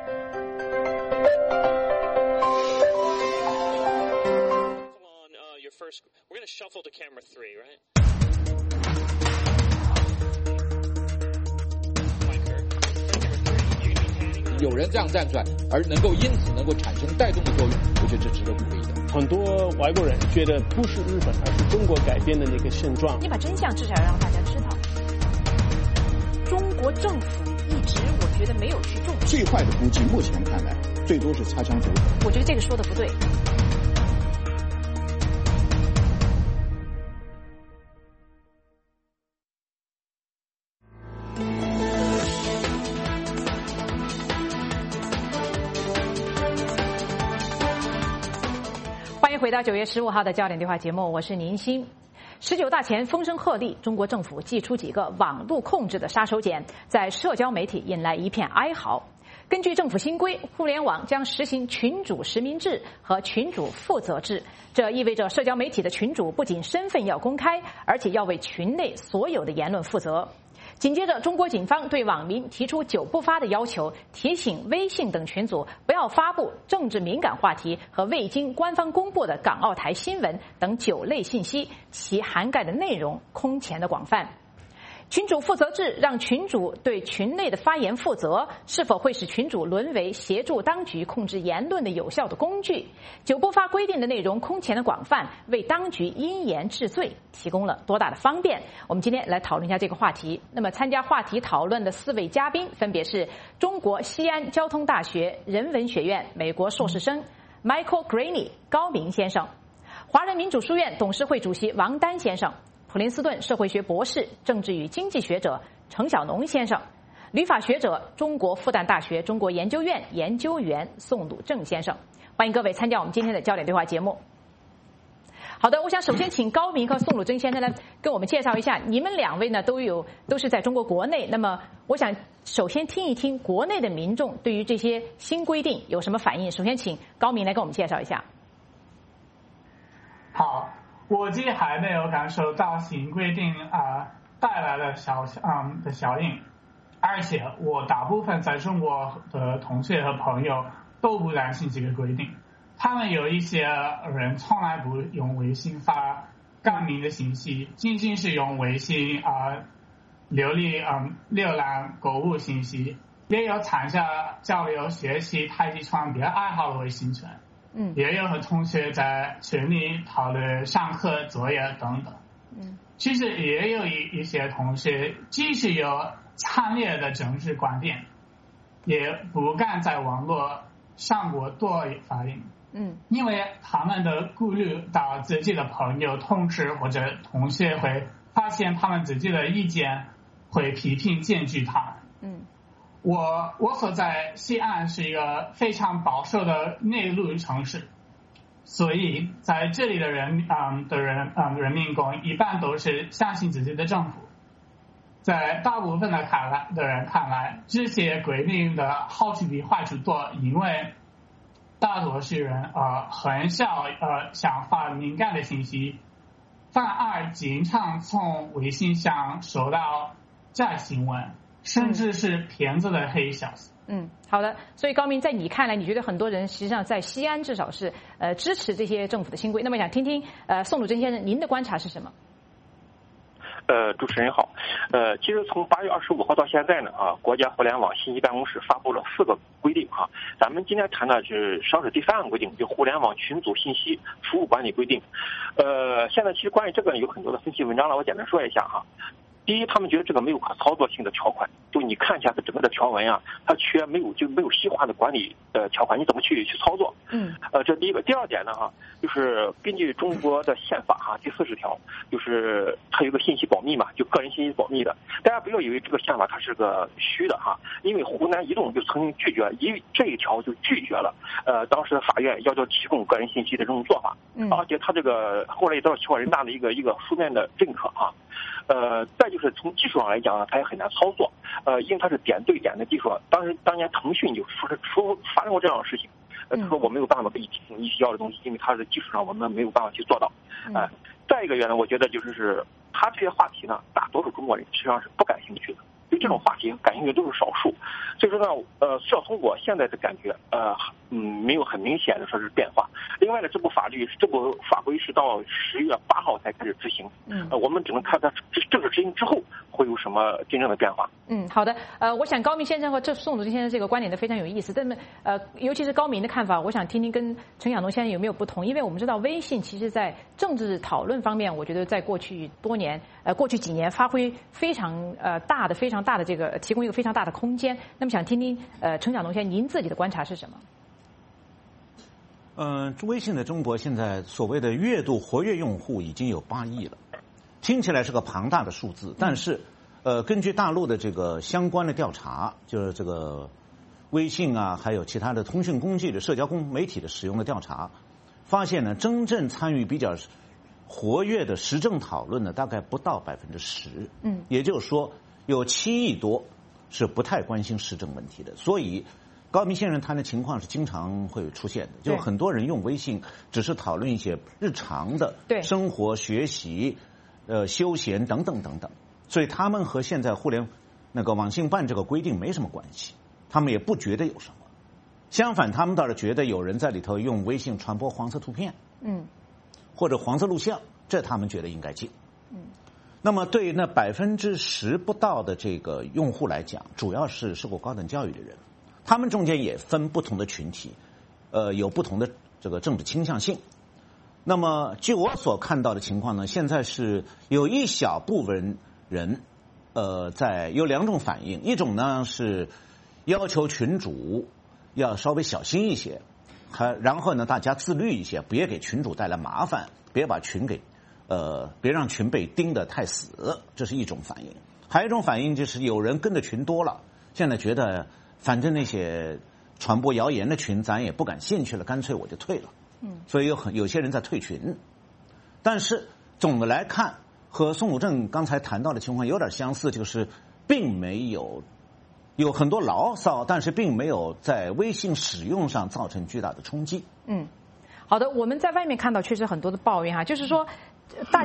有人这样站出来，而因此能够产生带动的作用，我觉得这值得鼓励的。 很多外国人觉得不是日本，而是中国改变的那个现状。 你把真相至少要让大家知道。中国政府一直我觉得没有去重视。 最坏的估计，目前看来，最多是擦枪走火。 我觉得这个说的不对。欢迎回到9月15号的焦点对话节目，我是宁鑫。19大前风声鹤唳，中国政府祭出几个网络控制的杀手锏，在社交媒体引来一片哀嚎。根据政府新规，互联网将实行群主实名制和群主负责制，这意味着社交媒体的群主不仅身份要公开，而且要为群内所有的言论负责。紧接着，中国警方对网民提出9不发的要求，提醒微信等群组不要发布政治敏感话题和未经官方公布的港澳台新闻等9类信息，其涵盖的内容空前的广泛。群主负责制让群主对群内的发言负责，是否会使群主沦为协助当局控制言论的有效的工具？9不发规定的内容空前的广泛，为当局因言治罪提供了多大的方便？我们今天来讨论一下这个话题。那么参加话题讨论的4位嘉宾分别是中国西安交通大学人文学院美国硕士生 Michael Greaney 高明先生，华人民主书院董事会主席王丹先生，普林斯顿社会学博士、政治与经济学者程晓农先生，旅法学者、中国复旦大学中国研究院研究员宋鲁正先生。欢迎各位参加我们今天的焦点对话节目。好的，我想首先请高明和宋鲁正先生来跟我们介绍一下，你们2位呢都是在中国国内，那么我想首先听一听国内的民众对于这些新规定有什么反应。首先请高明来跟我们介绍一下。 好，我既还没有感受到新规定带来的效应，而且我大部分在中国的同学和朋友都不担心这个规定， 他们有一些人从来不用微信发干民的信息，仅仅是用微信浏览购物信息，也有参加交流学习太极拳别爱好的微信群，也有和同学在群里讨论上课作业等等。其实也有一些同学即使有强烈的政治观点，也不敢在网络上过多发言。因为他们的顾虑到自己的朋友、同事或者同学会发现他们自己的意见，会批评检举他们。我所在西安是一个非常保守的内陆城市，所以在这里的人民工一般都是相信自己的政府。在大部分的人看来，这些规定的好处比坏处多，因为大多数人很少想发敏感的信息，反而经常从微信上收到假新闻，甚至是骗子的黑消息。 好的。所以高明，在你看来，你觉得很多人实际上在西安至少是支持这些政府的新规。那么想听听宋鲁珍先生您的观察是什么？ 主持人好。其实从8月25号到现在呢，国家互联网信息办公室发布了4个规定哈。咱们今天谈的是上是第3个规定，就互联网群组信息服务管理规定。现在其实关于这个有很多的分析文章了，我简单说一下哈。第一，他们觉得这个没有可操作性的条款，就你看一下它整个的条文啊，它没有细化的管理的条款，你怎么去操作？这第一个。第二点呢就是根据中国的宪法第40条，就是它有一个信息保密嘛，就个人信息保密的。大家不要以为这个宪法它是个虚的因为湖南移动就曾经拒绝，因为这一条就拒绝了当时的法院要求提供个人信息的这种做法。而且它这个后来也得到全国人大的一个书面的认可再就是从技术上来讲它也很难操作，因为它是点对点的技术。当年腾讯就说发生过这样的事情，他说我没有办法给你提供你需要的东西，因为它的技术上我们没有办法去做到。再一个原因，我觉得就是他这些话题呢，大多数中国人实际上是不感兴趣的，对这种话题感兴趣都是少数。所以说呢，至少从我现在的感觉，没有很明显的说是变化。另外呢，这部法规是到10月8号才开始执行，我们只能看它正式执行之后会有什么真正的变化。 好的。我想高明先生和宋鲁珍先生这个观点都非常有意思，但是尤其是高明的看法，我想听听跟陈晓农先生有没有不同。因为我们知道微信其实在政治讨论方面，我觉得在过去几年发挥非常大的这个提供一个非常大的空间。那么想听听陈晓农先生您自己的观察是什么？ 微信在中国现在所谓的月度活跃用户已经有8亿了，听起来是个庞大的数字，但是根据大陆的这个相关的调查，就是这个微信还有其他的通讯工具的社交媒体的使用的调查，发现呢，真正参与比较活跃的时政讨论呢，大概不到10%。也就是说，有7亿多是不太关心时政问题的。所以高明先生谈的情况是经常会出现的，就很多人用微信只是讨论一些日常的生活、学习、休闲等等等等，所以他们和现在网信办这个规定没什么关系，他们也不觉得有什么。相反，他们倒是觉得有人在里头用微信传播黄色图片，或者黄色录像，这他们觉得应该禁。那么对那10%不到的这个用户来讲，主要是受过高等教育的人。他们中间也分不同的群体，有不同的这个政治倾向性。那么，据我所看到的情况呢，现在是有一小部分人，有2种反应，一种呢是要求群主要稍微小心一些，然后呢大家自律一些，别给群主带来麻烦，别让群被盯得太死，这是一种反应。还有一种反应就是有人跟着群多了，现在觉得反正那些传播谣言的群咱也不感兴趣了，干脆我就退了。所以有些人在退群。但是总的来看，和宋鲁珍刚才谈到的情况有点相似，就是并没有很多牢骚，但是并没有在微信使用上造成巨大的冲击。 好的，我们在外面看到确实很多的抱怨就是说大家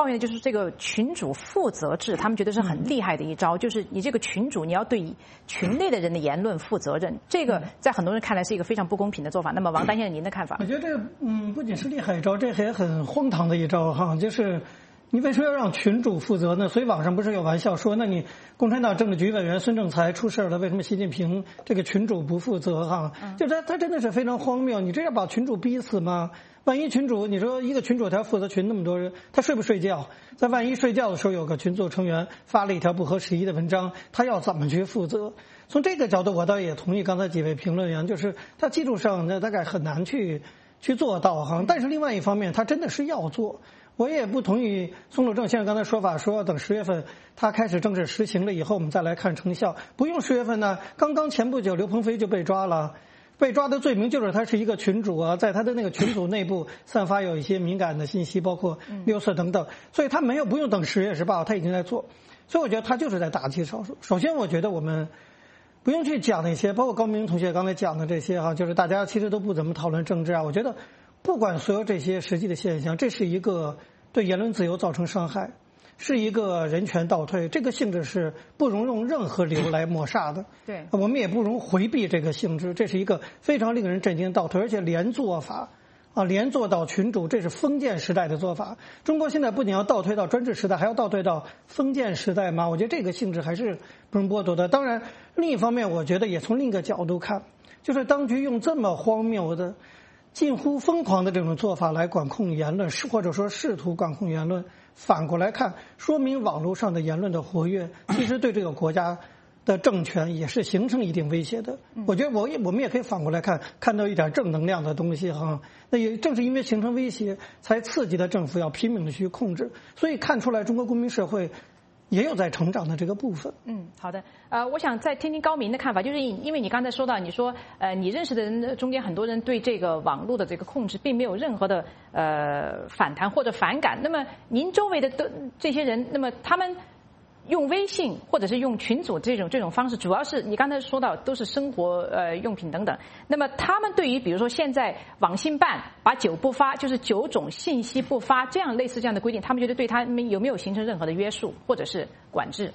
抱怨的就是这个群主负责制，他们觉得是很厉害的一招，就是你这个群主你要对群内的人的言论负责任，这个在很多人看来是一个非常不公平的做法。那么王丹先生您的看法？ 我觉得这不仅是厉害一招，这也很荒唐的一招哈，就是你为什么要让群主负责呢？所以网上不是有玩笑说，那你共产党政治局委员孙政才出事了，为什么习近平这个群主不负责哈？就他真的是非常荒谬，你这要把群主逼死吗？万一群主，你说一个群主他要负责群那么多人，他睡不睡觉？在万一睡觉的时候，有个群组成员发了一条不合时宜的文章，他要怎么去负责？从这个角度，我倒也同意刚才几位评论员，就是他技术上大概很难去做到哈。但是另外一方面，他真的是要做。我也不同意宋鲁正先生刚才说法，说等10月份他开始正式实行了以后，我们再来看成效。不用10月份呢，刚刚前不久刘鹏飞就被抓了。被抓的罪名就是他是一个群主啊，在他的那个群组内部散发有一些敏感的信息，包括六色等等，所以他不用等10月18，他已经在做。所以我觉得他就是在打击少数。首先，我觉得我们不用去讲那些，包括高明同学刚才讲的这些哈，就是大家其实都不怎么讨论政治啊。我觉得不管所有这些实际的现象，这是一个对言论自由造成伤害，是一个人权倒退，这个性质是不容用任何理由来抹杀的。 对， 我们也不容回避这个性质，这是一个非常令人震惊的倒退，而且连做法啊，连做到群主，这是封建时代的做法。中国现在不仅要倒退到专制时代，还要倒退到封建时代吗？我觉得这个性质还是不容剥夺的。当然，另一方面，我觉得也从另一个角度看，就是当局用这么荒谬的、近乎疯狂的这种做法来管控言论，或者说试图管控言论。反过来看，说明网络上的言论的活跃，其实对这个国家的政权也是形成一定威胁的。我觉得我们也可以反过来看到一点正能量的东西哈。那也正是因为形成威胁，才刺激了政府要拼命的去控制。所以看出来，中国公民社会也有在成长的这个部分。 好的。我想再听听高明的看法，就是因为你刚才说到，你说你认识的人中间很多人对这个网络的这个控制并没有任何的反弹或者反感。那么您周围的这些人，那么他们用微信或者是用群组这种方式，主要是你刚才说到都是生活用品等等。那么他们对于比如说现在网信办把9不发，就是9种信息不发，这样类似这样的规定，他们觉得对他们有没有形成任何的约束或者是管制？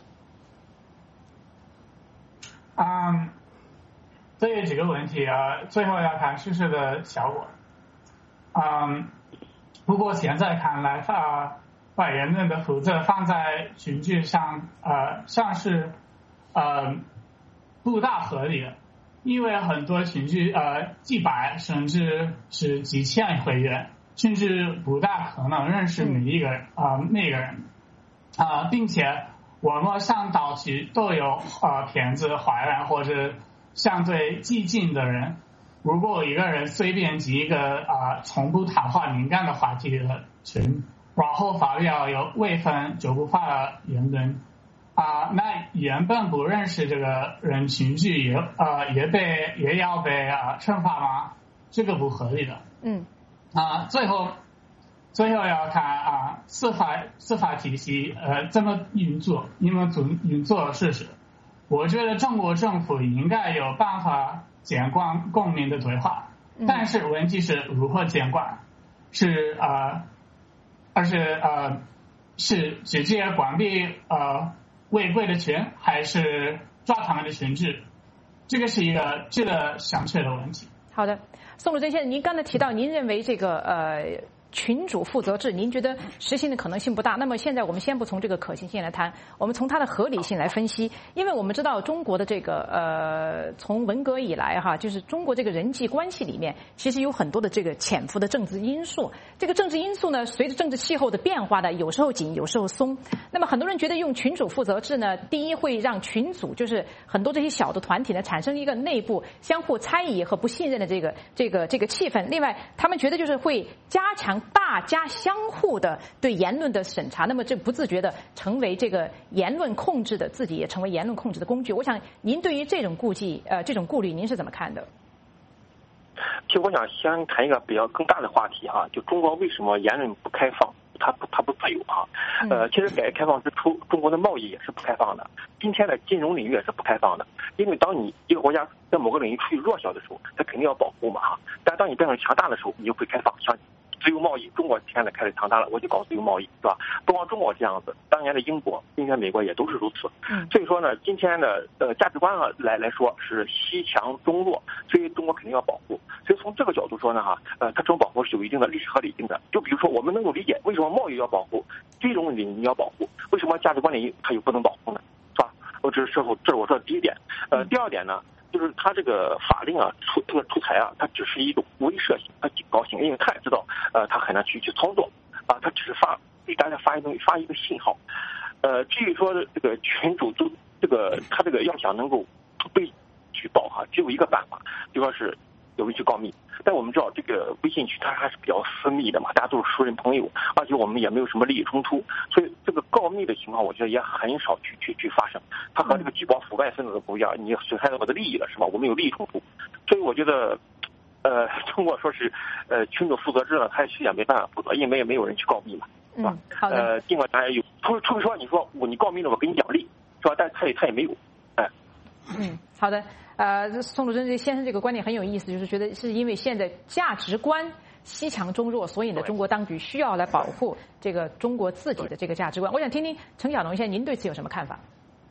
这几个问题最后要看实施的效果。不过现在看来，把言论的负责放在群聚上，像是不大合理的，因为很多群聚几百甚至是几千会员，甚至不大可能认识每一个人，并且网络上到处都有骗子、坏人或者相对激进的人。如果一个人随便进一个从不谈话敏感的话题的群，然后发表有未分9不发的言论，那原本不认识这个人群聚也要被惩罚吗？这个不合理的。最后要看司法体系怎么运作，运作事实。我觉得中国政府应该有办法监管公民的对话，但是问题是如何监管？是直接关闭违规的群，还是抓他们的群制？这个是一个值得商榷的问题。 好的，宋鲁正先生，您刚才提到，您认为这个群主负责制，您觉得实行的可能性不大。那么现在我们先不从这个可行性来谈，我们从它的合理性来分析。因为我们知道中国的这个从文革以来哈，就是中国这个人际关系里面，其实有很多的这个潜伏的政治因素。这个政治因素呢，随着政治气候的变化呢，有时候紧，有时候松。那么很多人觉得用群主负责制呢，第一会让群组就是很多这些小的团体呢，产生一个内部相互猜疑和不信任的这个气氛。另外，他们觉得就是会加强大家相互的对言论的审查，那么这不自觉的成为这个言论控制的，自己也成为言论控制的工具。我想您对于这种顾虑，您是怎么看的？ 其实我想先谈一个比较更大的话题就中国为什么言论不开放，它不自由其实改革开放之初，中国的贸易也是不开放的，今天的金融领域也是不开放的。因为当你一个国家在某个领域处于弱小的时候，它肯定要保护嘛但当你变成强大的时候，你就会开放。像自由贸易，中国现在开始强大了，我就搞自由贸易，是吧？不光中国这样子，当年的英国、今天美国也都是如此。所以说呢，今天的价值观啊来说是西强中弱，所以中国肯定要保护。所以从这个角度说呢，它这种保护是有一定的历史合理性的。就比如说，我们能够理解为什么贸易要保护，这种领域要保护，为什么价值观领域它又不能保护呢？是吧？这是我说的第一点。第二点呢，就是它这个法令啊出台啊，它只是一种威慑性，它警告性，因为他也知道它很难去操作啊，它只是给大家发一个信号。至于说这个群主都他这个要想能够被举报只有一个办法，就说是有人去告密。但我们知道这个微信群它还是比较私密的嘛，大家都是熟人朋友，而且我们也没有什么利益冲突，所以这个告密的情况我觉得也很少去发生。它和这个举报腐败分子的不一样，你损害到我的利益了是吧？我们有利益冲突，所以我觉得通过说是群主负责制呢，他也没办法负责，因为没有人去告密嘛，是吧？ 好的。 尽管大家有，除非说你说你告密了，我给你奖励，是吧？但他也没有， 好的。宋鲁珍先生这个观点很有意思，就是觉得是因为现在价值观西强中弱，所以呢，中国当局需要来保护这个中国自己的这个价值观。我想听听程晓农先生您对此有什么看法？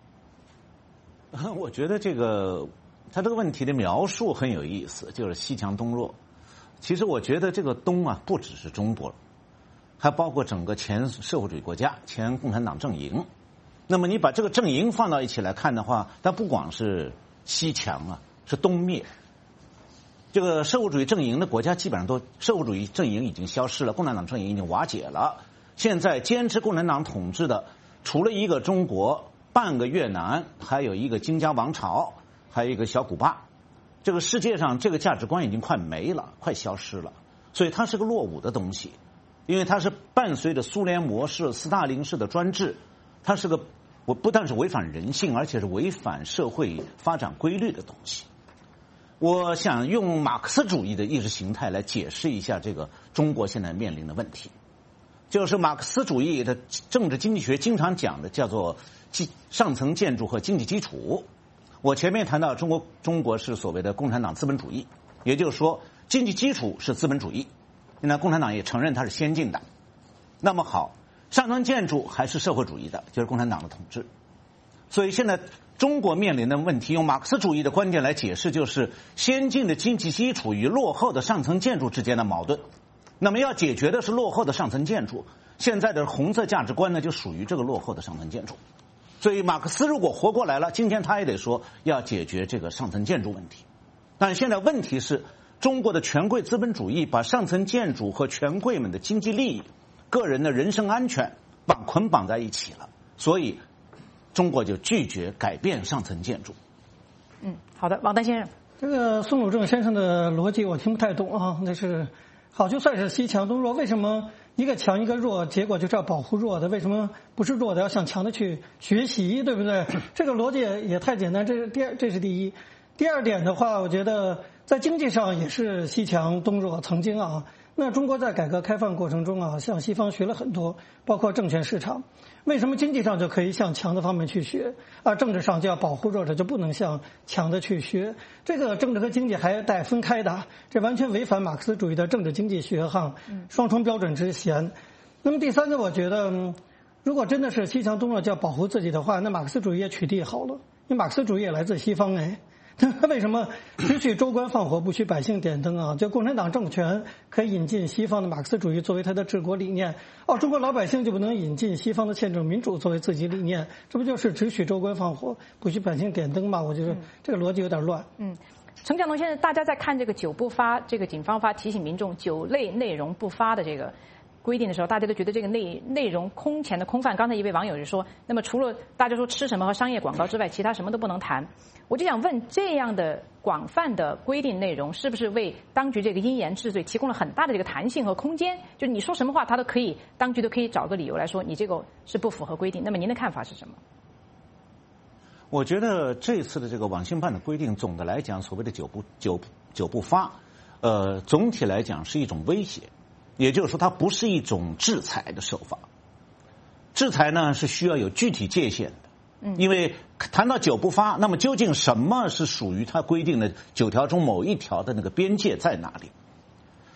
我觉得他这个问题的描述很有意思，就是西强东弱。其实我觉得这个东啊，不只是中国，还包括整个前社会主义国家、前共产党阵营。那么你把这个阵营放到一起来看的话，它不光是西强啊，是东灭。这个社会主义阵营的国家基本上社会主义阵营已经消失了，共产党阵营已经瓦解了。现在坚持共产党统治的，除了一个中国、半个越南，还有一个金家王朝，还有一个小古巴。这个世界上这个价值观已经快没了，快消失了。所以它是个落伍的东西，因为它是伴随着苏联模式、斯大林式的专制，它是个不但是违反人性，而且是违反社会发展规律的东西。我想用马克思主义的意识形态来解释一下这个中国现在面临的问题，就是马克思主义的政治经济学经常讲的叫做上层建筑和经济基础。我前面谈到中国是所谓的共产党资本主义，也就是说经济基础是资本主义，那共产党也承认它是先进的。那么好，上层建筑还是社会主义的，就是共产党的统治。所以现在中国面临的问题，用马克思主义的观点来解释，就是先进的经济基础与落后的上层建筑之间的矛盾。那么要解决的是落后的上层建筑，现在的红色价值观呢，就属于这个落后的上层建筑。所以马克思如果活过来了，今天他也得说要解决这个上层建筑问题。但现在问题是，中国的权贵资本主义把上层建筑和权贵们的经济利益、个人的人身安全捆绑在一起了，所以中国就拒绝改变上层建筑。 好的，王丹先生， 这个宋鲁正先生的逻辑我听不太懂啊。那是好，就算是西强东弱，为什么一个强一个弱，结果就是要保护弱的？为什么不是弱的要向强的去学习，对不对？这个逻辑也太简单。这是第一。第二点的话，我觉得在经济上也是西强东弱，曾经啊。那中国在改革开放过程中啊，向西方学了很多，包括证券市场。为什么经济上就可以向强的方面去学，而政治上就要保护弱者，就不能向强的去学？这个政治和经济还得分开的，这完全违反马克思主义的政治经济学双重标准之嫌。那么第三个，我觉得如果真的是西强东弱就要保护自己的话，那马克思主义也取缔好了，因为马克思主义也来自西方他为什么只许州官放火，不许百姓点灯啊？就共产党政权可以引进西方的马克思主义作为他的治国理念，中国老百姓就不能引进西方的宪政民主作为自己理念？这不就是只许州官放火，不许百姓点灯吗？我觉得这个逻辑有点乱。 程晓农先生，大家在看这个9不发，这个警方提醒民众9类内容不发的这个规定的时候，大家都觉得这个内容空前的空泛。刚才一位网友就说，那么除了大家说吃什么和商业广告之外，其他什么都不能谈。我就想问，这样的广泛的规定内容，是不是为当局这个因言治罪提供了很大的这个弹性和空间？就你说什么话，他都可以，当局都可以找个理由来说你这个是不符合规定。那么您的看法是什么？ 我觉得这次的这个网信办的规定，总的来讲，所谓的九不发，总体来讲是一种威胁，也就是说，它不是一种制裁的手法。制裁呢是需要有具体界限的。因为谈到9不发，那么究竟什么是属于它规定的9条中某一条的那个边界在哪里？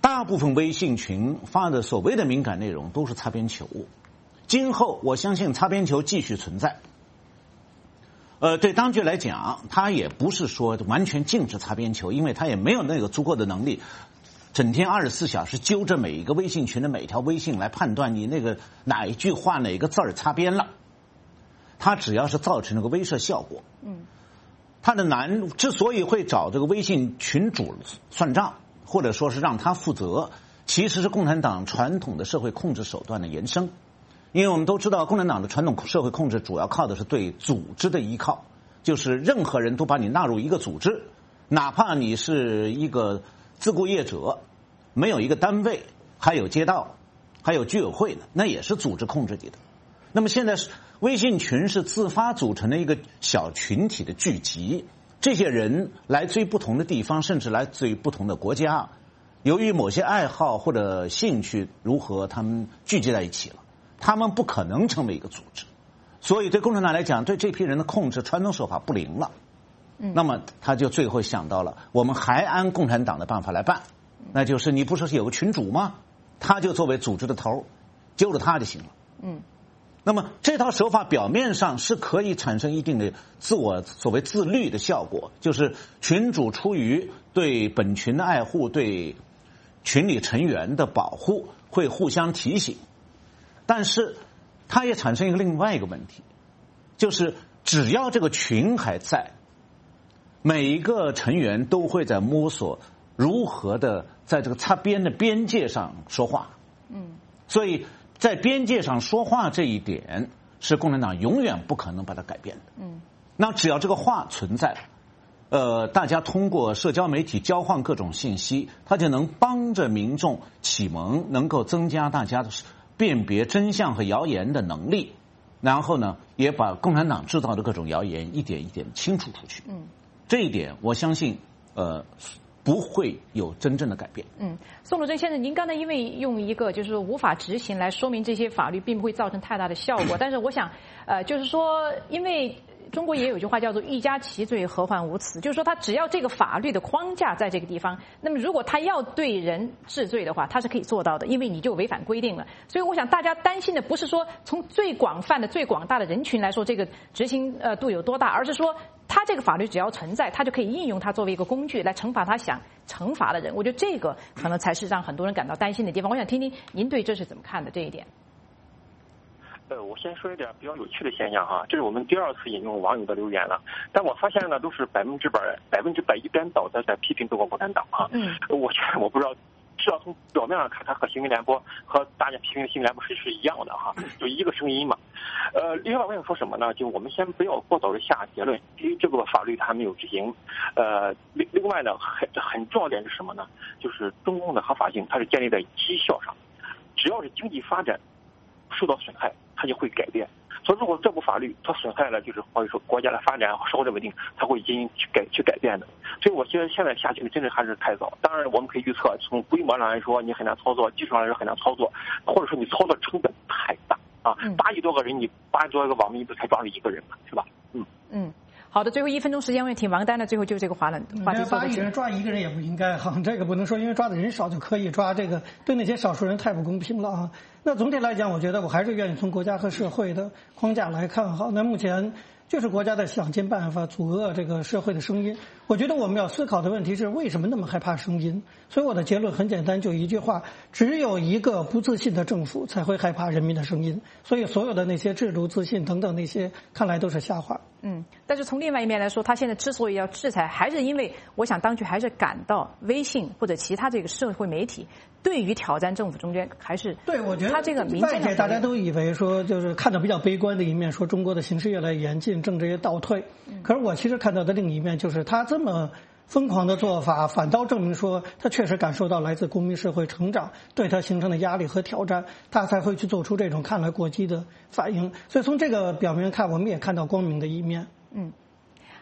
大部分微信群发的所谓的敏感内容都是擦边球。今后我相信擦边球继续存在。对当局来讲，他也不是说完全禁止擦边球，因为他也没有那个足够的能力，整天24小时揪着每一个微信群的每条微信来判断你那个哪一句话哪个字儿擦边了。他只要是造成那个威慑效果，他的之所以会找这个微信群主算账，或者说是让他负责，其实是共产党传统的社会控制手段的延伸。因为我们都知道，共产党的传统社会控制主要靠的是对组织的依靠，就是任何人都把你纳入一个组织，哪怕你是一个自雇业者，没有一个单位，还有街道，还有居委会的，那也是组织控制你的。那么现在微信群是自发组成的一个小群体的聚集，这些人来自于不同的地方，甚至来自于不同的国家，由于某些爱好或者兴趣如何，他们聚集在一起了，他们不可能成为一个组织，所以对共产党来讲，对这批人的控制传统手法不灵了。那么他就最后想到了，我们还按共产党的办法来办，那就是你不是有个群主吗？他就作为组织的头，揪着他就行了。那么这套手法表面上是可以产生一定的所谓自律的效果，就是群主出于对本群的爱护，对群里成员的保护，会互相提醒。但是它也产生另外一个问题，就是只要这个群还在，每一个成员都会在摸索如何的在这个擦边的边界上说话。所以在边界上说话这一点是共产党永远不可能把它改变的。那只要这个话存在，大家通过社交媒体交换各种信息，它就能帮着民众启蒙，能够增加大家的辨别真相和谣言的能力，然后呢，也把共产党制造的各种谣言一点一点清除出去。这一点我相信不会有真正的改变。 宋鲁珍先生，您刚才因为用一个就是无法执行来说明这些法律并不会造成太大的效果，但是我想就是说，因为中国也有一句话叫做欲加其罪，何患无辞，就是说他只要这个法律的框架在这个地方，那么如果他要对人治罪的话，他是可以做到的，因为你就违反规定了。所以我想大家担心的不是说从最广泛的最广大的人群来说这个执行度有多大，而是说他这个法律只要存在，他就可以应用它作为一个工具来惩罚他想惩罚的人。我觉得这个可能才是让很多人感到担心的地方。我想听听您对这是怎么看的这一点。 我先说一点比较有趣的现象哈，这是我们第二次引用网友的留言了，但我发现呢都是100%一边倒的在批评中国共产党啊。我不知道，至少从表面上看，它和新闻联播和大家批评的新闻联播是一样的哈，就一个声音嘛。另外我想说什么呢？就我们先不要过早的下结论，因为这个法律它还没有执行。另外呢，很重要点是什么呢？就是中共的合法性，它是建立在绩效上，只要是经济发展受到损害，它就会改变。所以如果这部法律它损害了，就是或者说国家的发展和社会的稳定，它会进行去改变的。所以我觉得现在下去真的还是太早。当然我们可以预测，从规模上来说你很难操作，技术上来说很难操作，或者说你操作成本太大啊！8亿多个人，你8亿多个网民不才抓住1个人嘛，是吧？ 好的，最后1分钟时间，我也挺王丹的，最后就这个话题说 8亿人抓1个人也不应该哈，这个不能说因为抓的人少就可以抓，这个对那些少数人太不公平了啊。那总体来讲，我觉得我还是愿意从国家和社会的框架来看哈。那目前就是国家在想尽办法阻遏这个社会的声音。我觉得我们要思考的问题是为什么那么害怕声音？所以我的结论很简单，就一句话：只有一个不自信的政府才会害怕人民的声音。所以所有的那些制度自信等等那些，看来都是瞎话。 但是从另外一面来说，他现在之所以要制裁，还是因为我想当局还是感到微信或者其他这个社会媒体对于挑战政府中间还是对，我觉得他这个外界大家都以为说就是看到比较悲观的一面，说中国的形势越来越严峻，政治也倒退。可是我其实看到的另一面就是他这么疯狂的做法，反倒证明说他确实感受到来自公民社会成长对他形成的压力和挑战，他才会去做出这种看来过激的反应。所以从这个表面看，我们也看到光明的一面。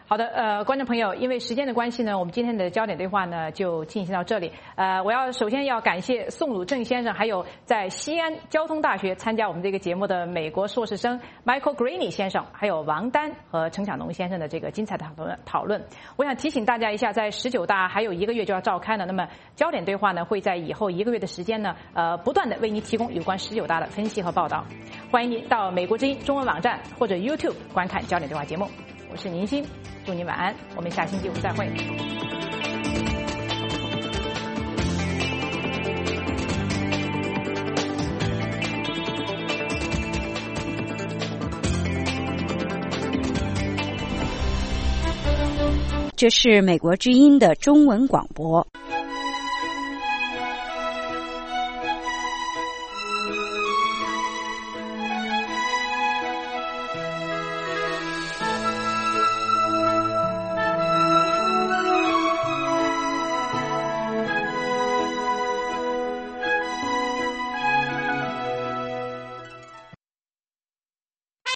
好的，观众朋友，因为时间的关系呢，我们今天的焦点对话呢就进行到这里。我首先要感谢宋鲁正先生，还有在西安交通大学参加我们这个节目的美国硕士生 Michael Greeny 先生，还有王丹和程晓农先生的这个精彩的讨论。我想提醒大家一下，在19大还有1个月就要召开了，那么焦点对话呢会在以后1个月的时间呢，不断的为您提供有关19大的分析和报道。欢迎您到美国之音中文网站或者 YouTube 观看焦点对话节目。我是宁欣，祝您晚安，我们下星期五再会。 这是美国之音的中文广播。